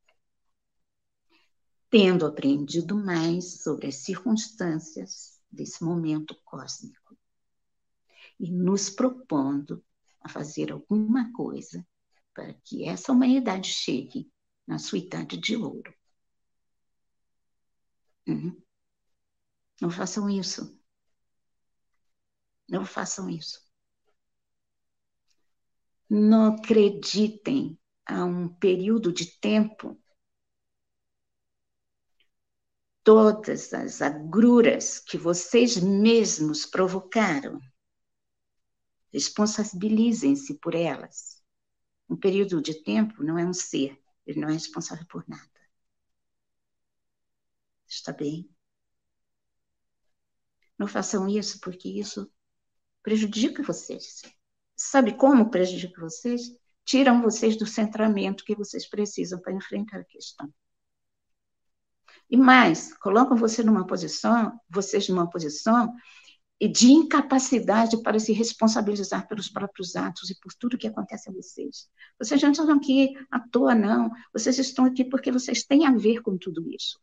tendo aprendido mais sobre as circunstâncias desse momento cósmico e nos propondo a fazer alguma coisa para que essa humanidade chegue na sua idade de ouro. Uhum. Não façam isso. Não façam isso. Não acreditem a um período de tempo. Todas as agruras que vocês mesmos provocaram, responsabilizem-se por elas. Um período de tempo não é um ser, ele não é responsável por nada. Está bem? Não façam isso, porque isso prejudica vocês. Sabe como prejudica vocês? Tiram vocês do centramento que vocês precisam para enfrentar a questão. E mais, colocam você numa posição, vocês numa posição de incapacidade para se responsabilizar pelos próprios atos e por tudo que acontece a vocês. Vocês não estão aqui à toa, não. Vocês estão aqui porque vocês têm a ver com tudo isso.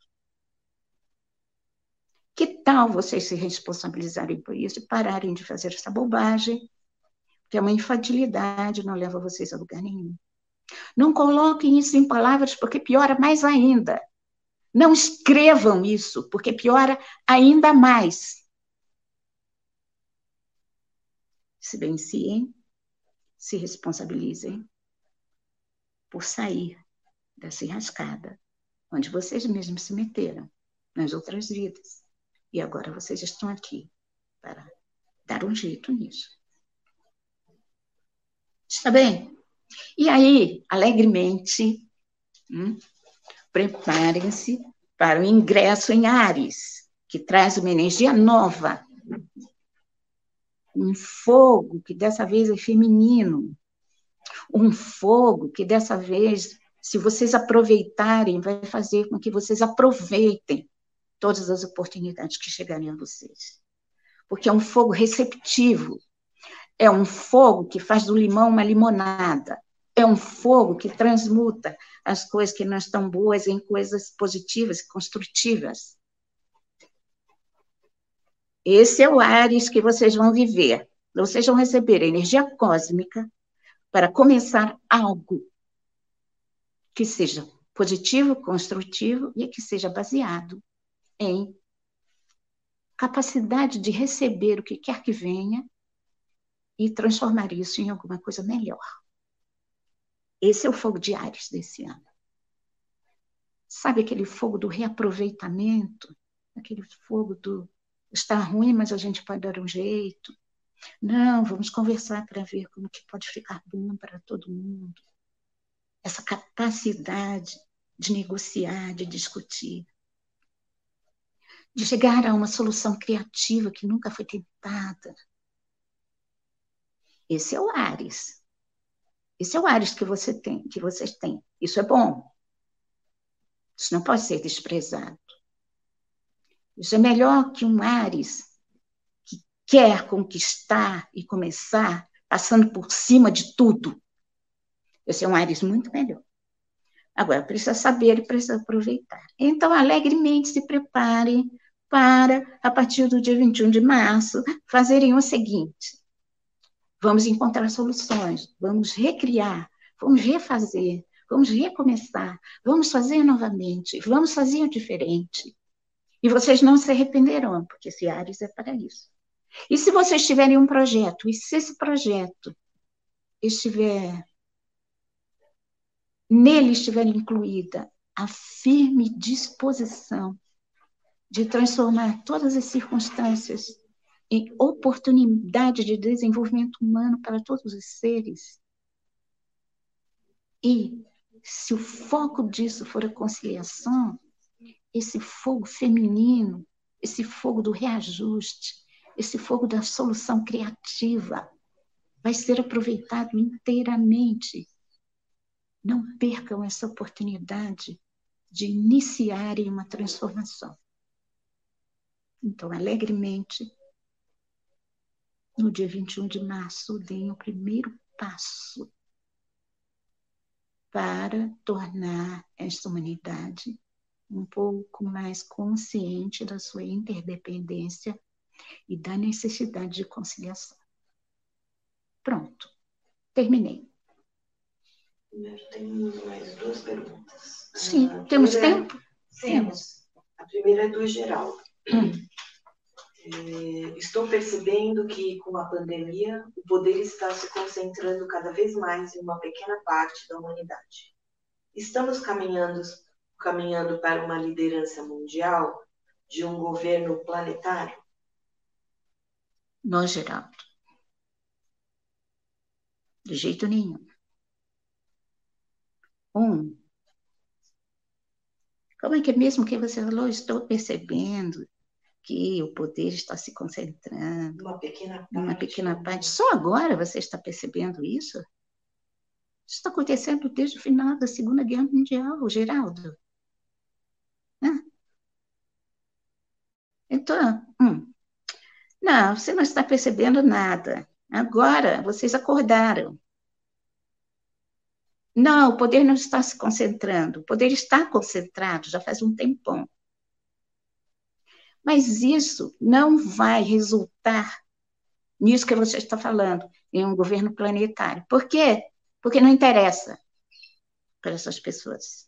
Que tal vocês se responsabilizarem por isso e pararem de fazer essa bobagem, que é uma infantilidade, não leva vocês a lugar nenhum. Não coloquem isso em palavras, porque piora mais ainda. Não escrevam isso, porque piora ainda mais. Se venciem, se responsabilizem por sair dessa enrascada, onde vocês mesmos se meteram nas outras vidas. E agora vocês estão aqui para dar um jeito nisso. Está bem? E aí, alegremente, hum, preparem-se para o ingresso em Áries, que traz uma energia nova. Um fogo que dessa vez é feminino. Um fogo que dessa vez, se vocês aproveitarem, vai fazer com que vocês aproveitem todas as oportunidades que chegarem a vocês. Porque é um fogo receptivo. É um fogo que faz do limão uma limonada. É um fogo que transmuta as coisas que não estão boas em coisas positivas e construtivas. Esse é o Áries que vocês vão viver. Vocês vão receber a energia cósmica para começar algo que seja positivo, construtivo e que seja baseado em capacidade de receber o que quer que venha e transformar isso em alguma coisa melhor. Esse é o fogo de Áries desse ano. sabe aquele fogo do reaproveitamento, aquele fogo do está ruim, mas a gente pode dar um jeito. Não, vamos conversar para ver como que pode ficar bom para todo mundo. Essa capacidade de negociar, de discutir, de chegar a uma solução criativa que nunca foi tentada. Esse é o Áries. Esse é o Áries que você tem, que vocês têm. Isso é bom. Isso não pode ser desprezado. Isso é melhor que um Áries que quer conquistar e começar passando por cima de tudo. Esse é um Áries muito melhor. Agora, precisa saber e precisa aproveitar. Então, alegremente se preparem para, a partir do dia vinte e um de março, fazerem o seguinte. Vamos encontrar soluções, vamos recriar, vamos refazer, vamos recomeçar, vamos fazer novamente, vamos fazer diferente. E vocês não se arrependerão, porque esse Áries é para isso. E se vocês tiverem um projeto, e se esse projeto estiver, nele estiver incluída a firme disposição de transformar todas as circunstâncias em oportunidade de desenvolvimento humano para todos os seres, e se o foco disso for a conciliação, esse fogo feminino, esse fogo do reajuste, esse fogo da solução criativa, vai ser aproveitado inteiramente. Não percam essa oportunidade de iniciarem uma transformação. Então, alegremente, no dia vinte e um de março, deem o primeiro passo para tornar esta humanidade um pouco mais consciente da sua interdependência e da necessidade de conciliação. Pronto, terminei. Eu tenho mais duas perguntas. Sim, a temos primeira... tempo? Temos. A primeira é do Geraldo. Hum. É, estou percebendo que, com a pandemia, o poder está se concentrando cada vez mais em uma pequena parte da humanidade. Estamos caminhando, caminhando para uma liderança mundial de um governo planetário? Não, Geraldo. De jeito nenhum. Um, como é que é mesmo que você falou? Estou percebendo que o poder está se concentrando uma pequena parte, numa pequena parte. Só agora você está percebendo isso? Isso está acontecendo desde o final da Segunda Guerra Mundial, Geraldo. Então, hum, não, você não está percebendo nada. Agora vocês acordaram. Não, o poder não está se concentrando. O poder está concentrado já faz um tempão. Mas isso não vai resultar nisso que você está falando, em um governo planetário. Por quê? Porque não interessa para essas pessoas.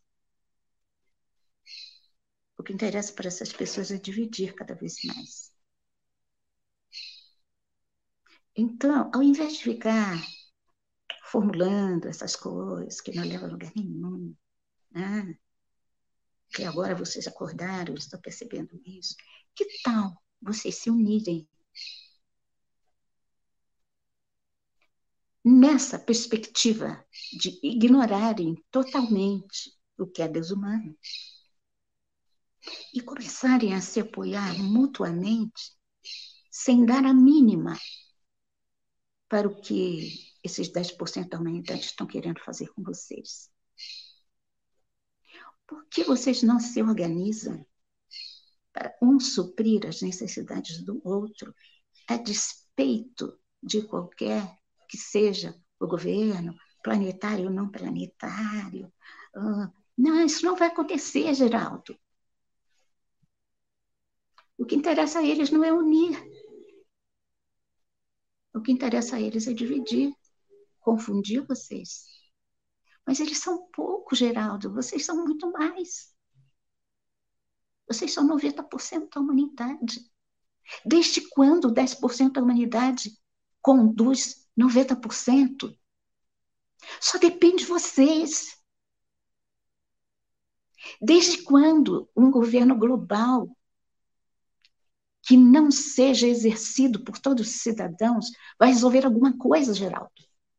O que interessa para essas pessoas é dividir cada vez mais. Então, ao invés de ficar formulando essas coisas que não levam a lugar nenhum, né? Que agora vocês acordaram, estão percebendo isso, que tal vocês se unirem nessa perspectiva de ignorarem totalmente o que é desumano e começarem a se apoiar mutuamente sem dar a mínima para o que esses dez por cento da humanidade estão querendo fazer com vocês? Por que vocês não se organizam para um suprir as necessidades do outro, a despeito de qualquer que seja o governo, planetário ou não planetário? Uh, não, isso não vai acontecer, Geraldo. O que interessa a eles não é unir. O que interessa a eles é dividir, confundir vocês. Mas eles são poucos, Geraldo. Vocês são muito mais. Vocês são noventa por cento da humanidade. Desde quando dez por cento da humanidade conduz noventa por cento? Só depende de vocês. Desde quando um governo global que não seja exercido por todos os cidadãos vai resolver alguma coisa, Geraldo?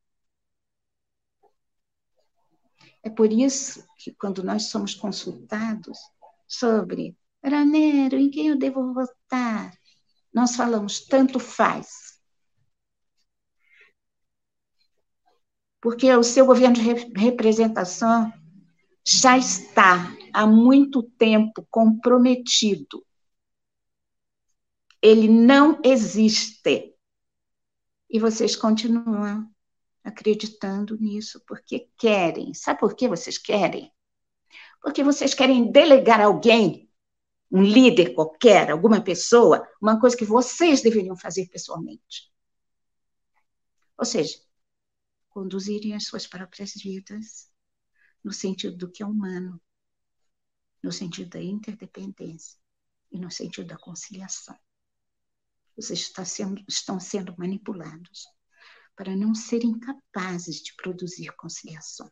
É por isso que, quando nós somos consultados sobre Ranero, em quem eu devo votar, nós falamos, tanto faz. Porque o seu governo de representação já está há muito tempo comprometido. Ele não existe. E vocês continuam acreditando nisso porque querem. Sabe por que vocês querem? Porque vocês querem delegar alguém, um líder qualquer, alguma pessoa, uma coisa que vocês deveriam fazer pessoalmente. Ou seja, conduzirem as suas próprias vidas no sentido do que é humano, no sentido da interdependência e no sentido da conciliação. Vocês estão sendo, estão sendo manipulados para não serem capazes de produzir conciliação.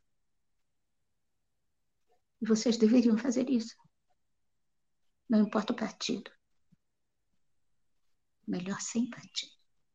E vocês deveriam fazer isso. Não importa o partido. Melhor sem partido.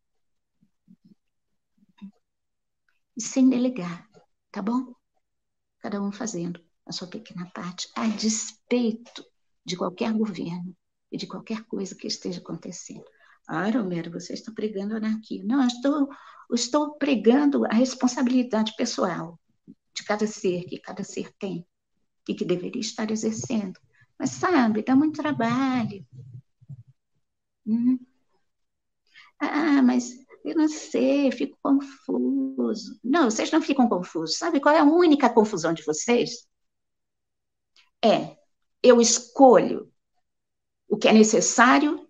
E sem delegar, tá bom? Cada um fazendo a sua pequena parte, a despeito de qualquer governo e de qualquer coisa que esteja acontecendo. Ah, Romero, você está pregando anarquia. Não, eu estou, eu estou pregando a responsabilidade pessoal de cada ser, que cada ser tem e que deveria estar exercendo. Mas, sabe, dá muito trabalho. Hum. Ah, mas eu não sei, fico confuso. Não, vocês não ficam confusos. Sabe qual é a única confusão de vocês? É, eu escolho o que é necessário,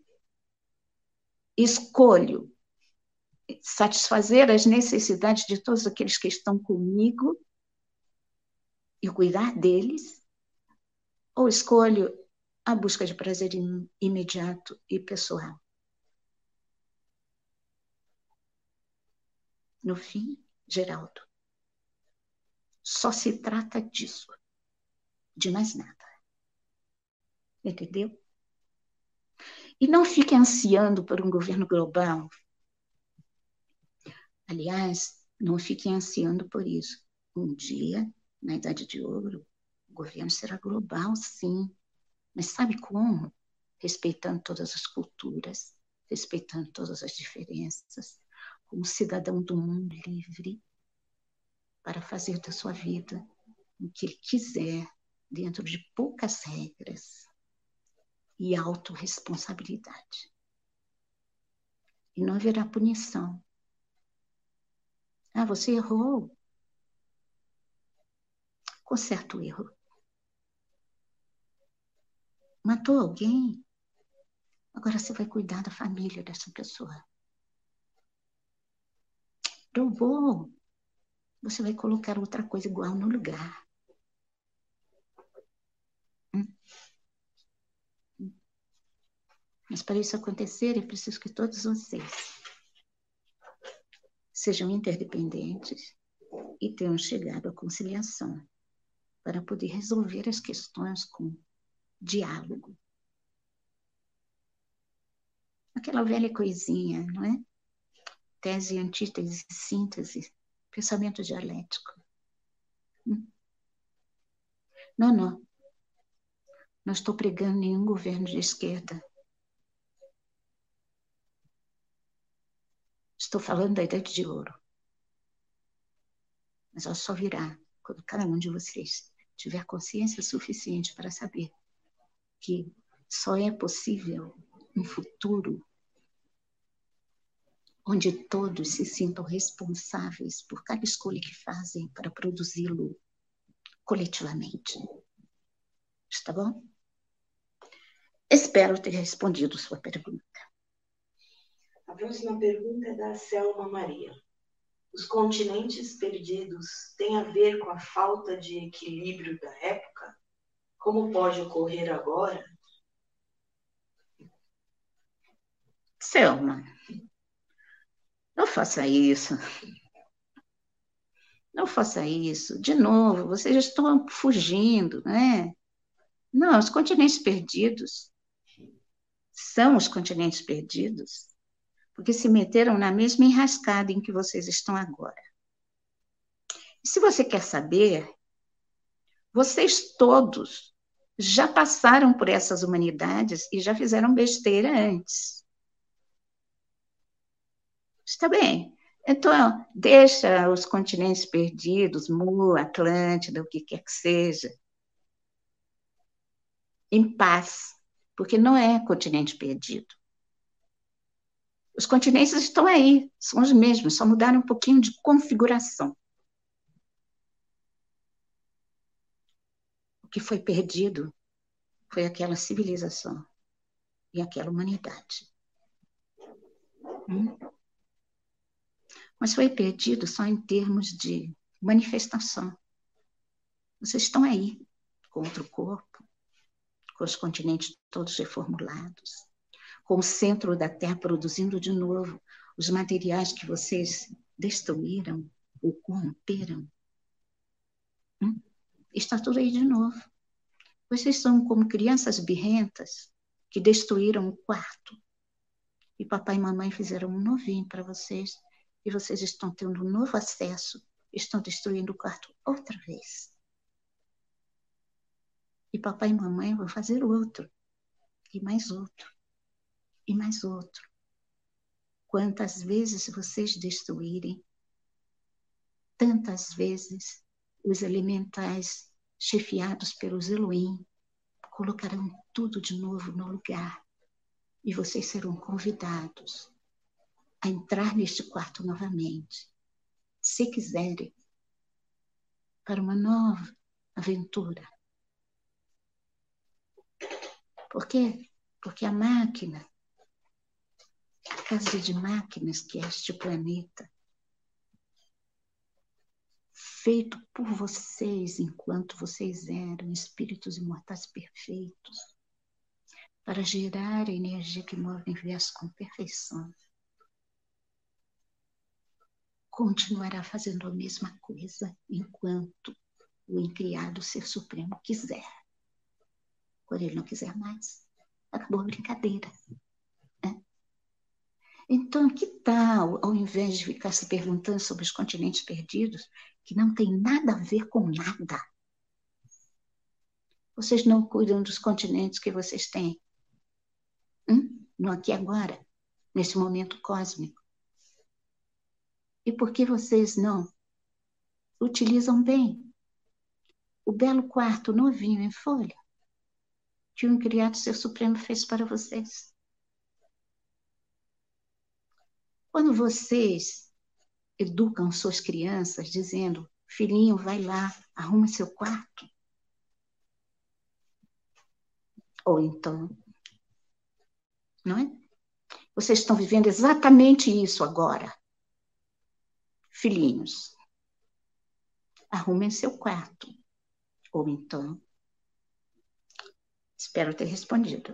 escolho satisfazer as necessidades de todos aqueles que estão comigo e cuidar deles, ou escolho a busca de prazer imediato e pessoal. No fim, Geraldo, só se trata disso, de mais nada. Entendeu? E não fique ansiando por um governo global. Aliás, não fique ansiando por isso. Um dia, na Idade de Ouro, o governo será global, sim. Mas sabe como? Respeitando todas as culturas, respeitando todas as diferenças, como cidadão do mundo livre, para fazer da sua vida o que ele quiser, dentro de poucas regras e autorresponsabilidade. E não haverá punição. Ah, você errou. Conserta o erro. Matou alguém? Agora você vai cuidar da família dessa pessoa. Roubou? Você vai colocar outra coisa igual no lugar. Hum? Mas para isso acontecer, é preciso que todos vocês sejam interdependentes e tenham chegado à conciliação para poder resolver as questões com diálogo. Aquela velha coisinha, não é? Tese, antítese, síntese, pensamento dialético. Hum? Não, não. Não estou pregando nenhum governo de esquerda. Estou falando da Idade de Ouro. Mas ela só virá quando cada um de vocês tiver consciência suficiente para saber que só é possível um futuro onde todos se sintam responsáveis por cada escolha que fazem para produzi-lo coletivamente. Está bom? Espero ter respondido sua pergunta. A próxima pergunta é da Selma Maria. Os continentes perdidos têm a ver com a falta de equilíbrio da época? Como pode ocorrer agora? Selma, não faça isso. Não faça isso. De novo, vocês já estão fugindo, né? Não, os continentes perdidos são os continentes perdidos porque se meteram na mesma enrascada em que vocês estão agora. E se você quer saber, vocês todos já passaram por essas humanidades e já fizeram besteira antes. Está bem. Então, deixa os continentes perdidos, Mu, Atlântida, o que quer que seja, em paz, porque não é continente perdido. Os continentes estão aí, são os mesmos, só mudaram um pouquinho de configuração. O que foi perdido foi aquela civilização e aquela humanidade. Hum? Mas foi perdido só em termos de manifestação. Vocês estão aí, com outro corpo, com os continentes todos reformulados, com o centro da Terra produzindo de novo os materiais que vocês destruíram ou corromperam. Hum? Está tudo aí de novo. Vocês são como crianças birrentas que destruíram o quarto. E papai e mamãe fizeram um novinho para vocês. E vocês estão tendo um novo acesso. Estão destruindo o quarto outra vez. E papai e mamãe vão fazer outro. E mais outro. E mais outro. Quantas vezes vocês destruírem, tantas vezes os elementais chefiados pelos Elohim colocarão tudo de novo no lugar. E vocês serão convidados a entrar neste quarto novamente, se quiserem, para uma nova aventura. Por quê? Porque a máquina, a casa de máquinas que é este planeta, feito por vocês enquanto vocês eram espíritos imortais perfeitos, para gerar a energia que move o universo com perfeição, continuará fazendo a mesma coisa enquanto o incriado Ser Supremo quiser. Quando ele não quiser mais, acabou a brincadeira. Né? Então, que tal, ao invés de ficar se perguntando sobre os continentes perdidos, que não tem nada a ver com nada, vocês não cuidam dos continentes que vocês têm? Hum? No aqui e agora, nesse momento cósmico. E por que vocês não utilizam bem o belo quarto novinho em folha que o incriado Ser Supremo fez para vocês? Quando vocês educam suas crianças dizendo, filhinho, vai lá, arruma seu quarto. Ou então, não é? Vocês estão vivendo exatamente isso agora. Filhinhos, arrumem seu quarto. Ou então, espero ter respondido.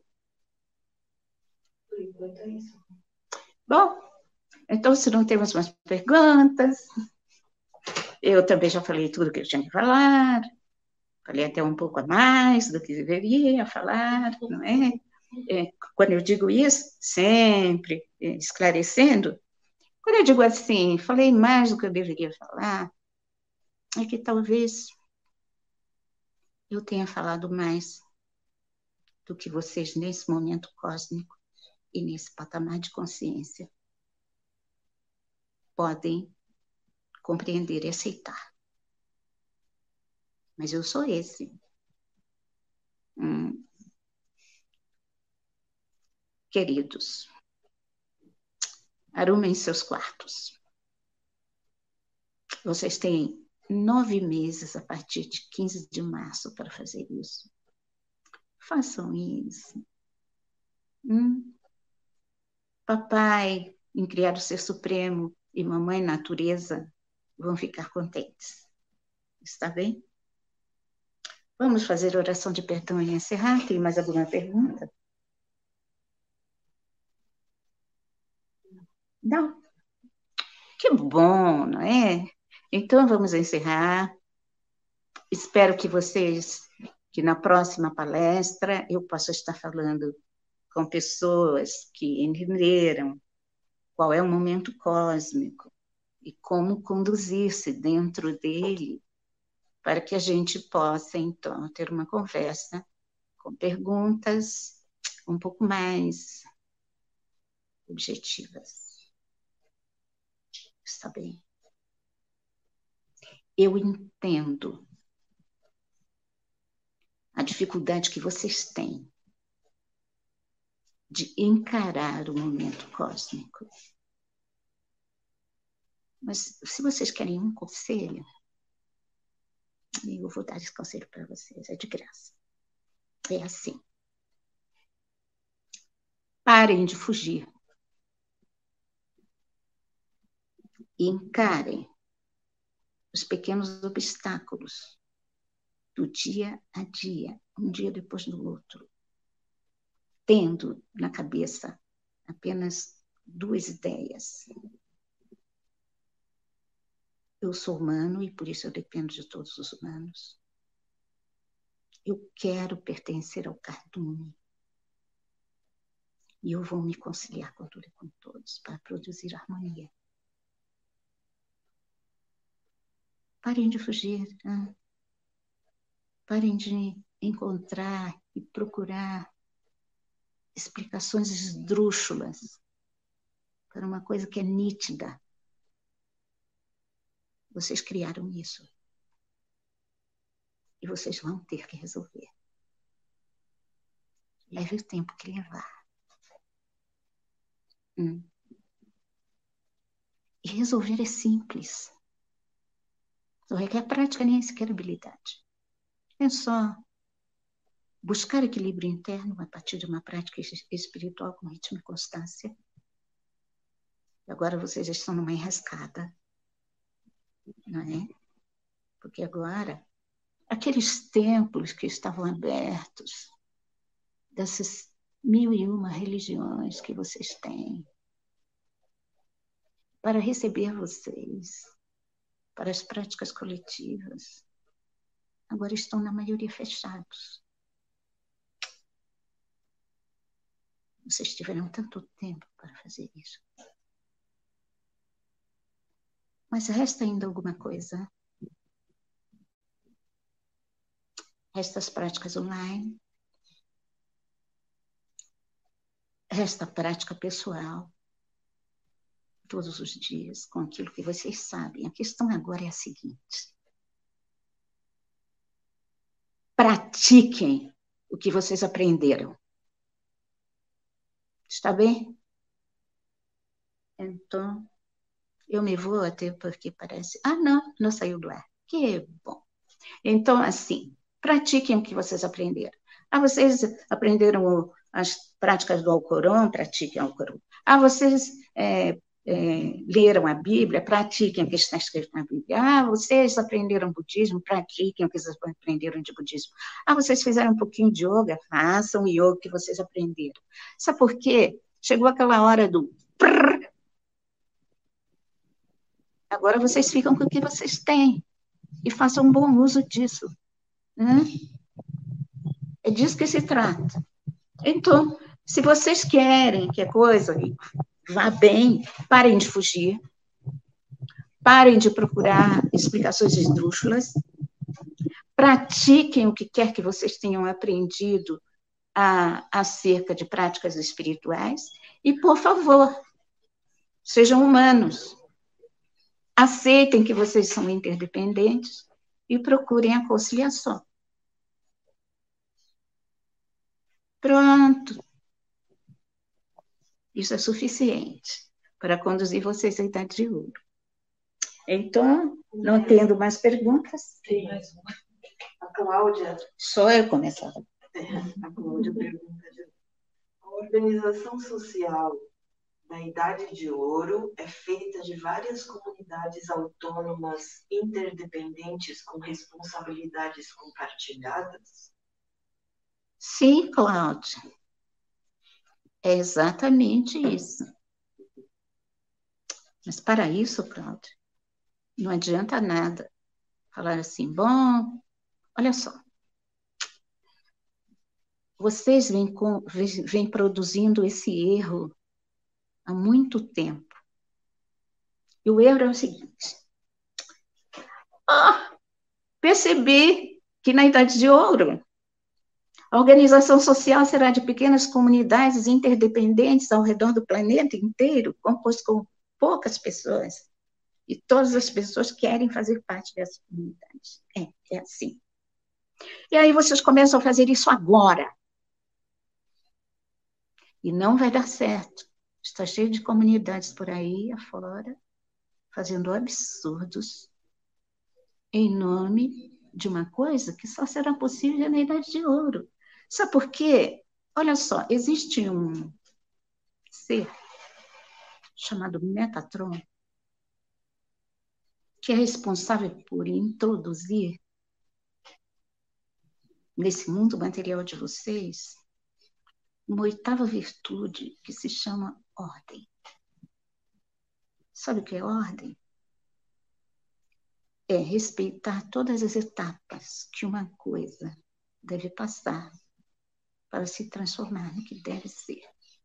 Por enquanto é isso. Bom, então se não temos mais perguntas, eu também já falei tudo que eu tinha que falar, falei até um pouco a mais do que deveria falar, não é? É, quando eu digo isso, sempre esclarecendo, quando eu digo assim, falei mais do que eu deveria falar, é que talvez eu tenha falado mais do que vocês nesse momento cósmico e nesse patamar de consciência podem compreender e aceitar. Mas eu sou esse. Hum. Queridos, arrumem seus quartos. Vocês têm nove meses a partir de quinze de março para fazer isso. Façam isso. Hum? Papai, em criar o Ser Supremo, e mamãe, natureza, vão ficar contentes. Está bem? Vamos fazer oração de perdão e encerrar. Tem mais alguma pergunta? Não. Que bom, não é? Então, vamos encerrar. Espero que vocês que na próxima palestra eu possa estar falando com pessoas que entenderam qual é o momento cósmico e como conduzir-se dentro dele para que a gente possa, então, ter uma conversa com perguntas um pouco mais objetivas. Está bem? Eu entendo a dificuldade que vocês têm de encarar o momento cósmico. Mas se vocês querem um conselho, eu vou dar esse conselho para vocês, é de graça. É assim. Parem de fugir. E encarem os pequenos obstáculos do dia a dia, um dia depois do outro, tendo na cabeça apenas duas ideias. Eu sou humano e por isso eu dependo de todos os humanos. Eu quero pertencer ao cardume. E eu vou me conciliar com tudo e com todos para produzir harmonia. Parem de fugir. Né? Parem de encontrar e procurar explicações esdrúxulas para uma coisa que é nítida. Vocês criaram isso. E vocês vão ter que resolver. Leve o tempo que levar. Hum. E resolver é simples. Não requer prática nem sequer habilidade. É só buscar equilíbrio interno a partir de uma prática espiritual com ritmo e constância. E agora vocês estão numa enrascada. Não é? Porque agora, aqueles templos que estavam abertos, dessas mil e uma religiões que vocês têm, para receber vocês, para as práticas coletivas, agora estão na maioria fechados. Vocês tiveram tanto tempo para fazer isso. Mas resta ainda alguma coisa. Resta as práticas online. Resta a prática pessoal. Todos os dias, com aquilo que vocês sabem. A questão agora é a seguinte. Pratiquem o que vocês aprenderam. Está bem? Então, eu me vou até porque parece... Ah, não, não saiu do ar. Que bom. Então, assim, pratiquem o que vocês aprenderam. Ah, vocês aprenderam as práticas do Alcorão, pratiquem o Alcorão. Ah, vocês é, é, leram a Bíblia, pratiquem o que está escrito na Bíblia. Ah, vocês aprenderam budismo, pratiquem o que vocês aprenderam de budismo. Ah, vocês fizeram um pouquinho de yoga, façam o yoga que vocês aprenderam. Sabe por quê? Chegou aquela hora do... Prrr. Agora vocês ficam com o que vocês têm e façam um bom uso disso. Né? É disso que se trata. Então, se vocês querem que a coisa vá bem, parem de fugir, parem de procurar explicações esdrúxulas, pratiquem o que quer que vocês tenham aprendido a, acerca de práticas espirituais e, por favor, sejam humanos. Aceitem que vocês são interdependentes e procurem a conciliação. Pronto. Isso é suficiente para conduzir vocês à idade de ouro. Então, não tendo mais perguntas... Sim. A Cláudia... Só eu começar. É, a Cláudia pergunta... A organização social da Idade de Ouro é feita de várias comunidades autônomas interdependentes com responsabilidades compartilhadas? Sim, Cláudia. É exatamente isso. Mas para isso, Cláudia, não adianta nada falar assim, bom, olha só, vocês vêm, com, vêm produzindo esse erro há muito tempo. E o erro é o seguinte. Ah, percebi que na Idade de Ouro, a organização social será de pequenas comunidades interdependentes ao redor do planeta inteiro, composto com poucas pessoas. E todas as pessoas querem fazer parte dessa comunidade. É, é assim. E aí vocês começam a fazer isso agora. E não vai dar certo. Está cheio de comunidades por aí afora, fazendo absurdos em nome de uma coisa que só será possível na Idade de Ouro. Sabe por quê? Olha só, existe um ser chamado Metatron, que é responsável por introduzir nesse mundo material de vocês uma oitava virtude que se chama ordem. Sabe o que é ordem? É respeitar todas as etapas que uma coisa deve passar para se transformar no que deve ser.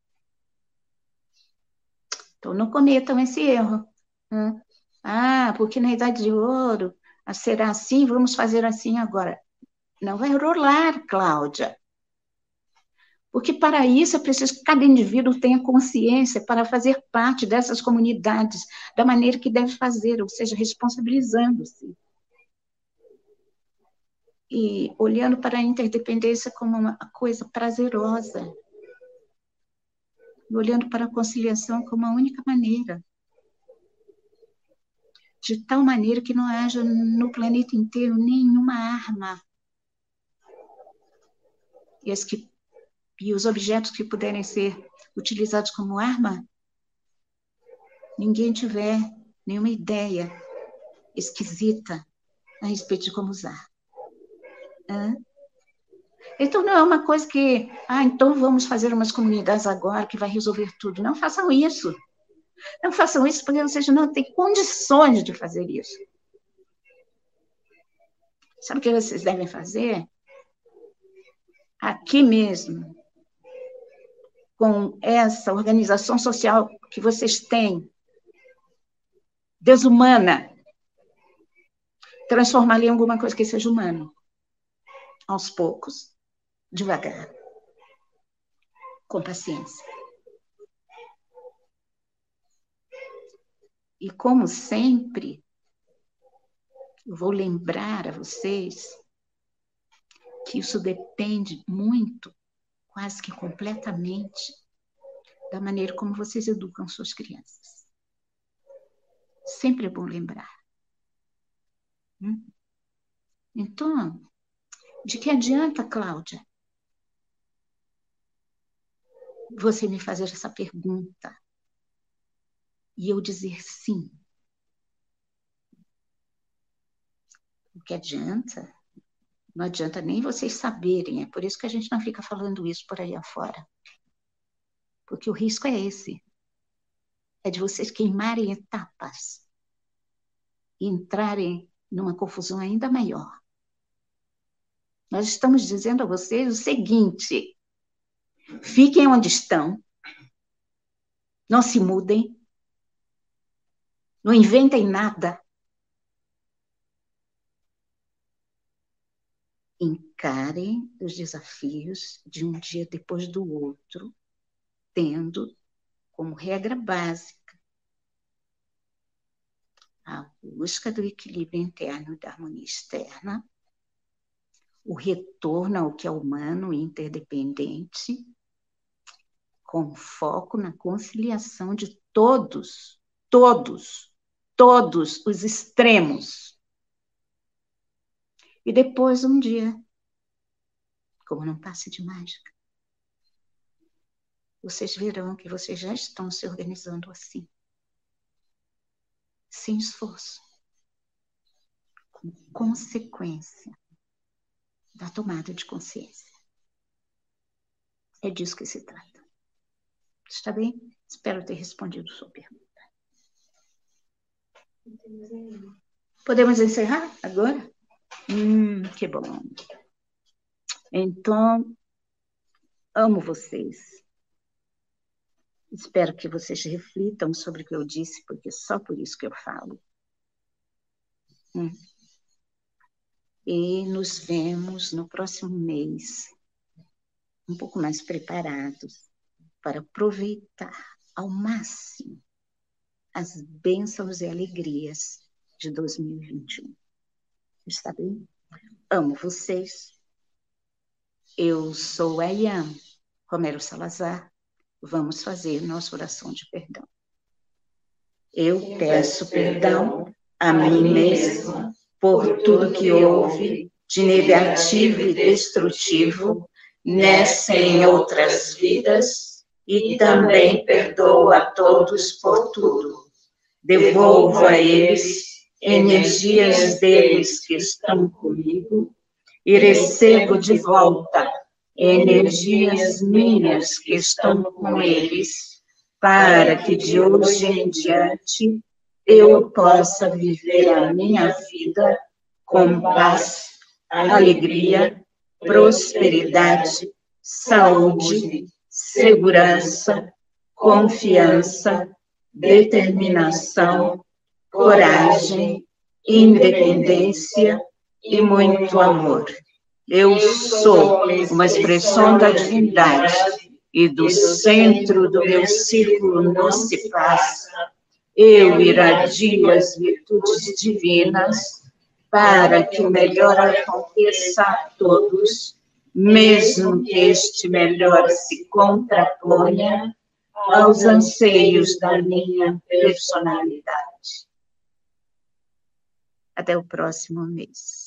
Então, não cometam esse erro. Né? Ah, porque na Idade de Ouro será assim, vamos fazer assim agora. Não vai rolar, Cláudia. Porque para isso é preciso que cada indivíduo tenha consciência para fazer parte dessas comunidades da maneira que deve fazer, ou seja, responsabilizando-se. E olhando para a interdependência como uma coisa prazerosa. E olhando para a conciliação como a única maneira. De tal maneira que não haja no planeta inteiro nenhuma arma. E, as que, e os objetos que puderem ser utilizados como arma, ninguém tiver nenhuma ideia esquisita a respeito de como usar. Hã? Então, não é uma coisa que, ah, então vamos fazer umas comunidades agora que vai resolver tudo. Não façam isso. Não façam isso porque vocês não têm condições de fazer isso. Sabe o que vocês devem fazer? Aqui mesmo, com essa organização social que vocês têm, desumana, transformá-la em alguma coisa que seja humano. Aos poucos, devagar, com paciência. E como sempre, eu vou lembrar a vocês que isso depende muito, quase que completamente, da maneira como vocês educam suas crianças. Sempre é bom lembrar. Então, de que adianta, Cláudia, você me fazer essa pergunta e eu dizer sim? O que adianta? Não adianta nem vocês saberem, é por isso que a gente não fica falando isso por aí afora. Porque o risco é esse, é de vocês queimarem etapas e entrarem numa confusão ainda maior. Nós estamos dizendo a vocês o seguinte, fiquem onde estão, não se mudem, não inventem nada. Encarem os desafios de um dia depois do outro, tendo como regra básica a busca do equilíbrio interno e da harmonia externa, o retorno ao que é humano e interdependente, com foco na conciliação de todos, todos, todos os extremos. E depois, um dia, como num passe de mágica, vocês verão que vocês já estão se organizando assim, sem esforço, como consequência da tomada de consciência. É disso que se trata. Está bem? Espero ter respondido sua pergunta. Podemos encerrar agora? Hum, que bom. Então, Amo vocês. Espero que vocês reflitam sobre o que eu disse, porque é só por isso que eu falo. Hum. E nos vemos no próximo mês, um pouco mais preparados para aproveitar ao máximo as bênçãos e alegrias de dois mil e vinte e um. Está bem? Amo vocês. Eu sou a Ian Romero Salazar. Vamos fazer nossa oração de perdão. Eu peço perdão a mim mesmo por tudo que houve de negativo e destrutivo nessa e em outras vidas, e também perdoo a todos por tudo. Devolvo a eles energias deles que estão comigo e recebo de volta energias minhas que estão com eles, para que de hoje em diante eu possa viver a minha vida com paz, alegria, prosperidade, saúde, segurança, confiança, determinação, coragem, independência e muito amor. Eu sou uma expressão da divindade e do centro do meu círculo não se passa. Eu irradio as virtudes divinas para que o melhor aconteça a todos, mesmo que este melhor se contraponha aos anseios da minha personalidade. Até o próximo mês.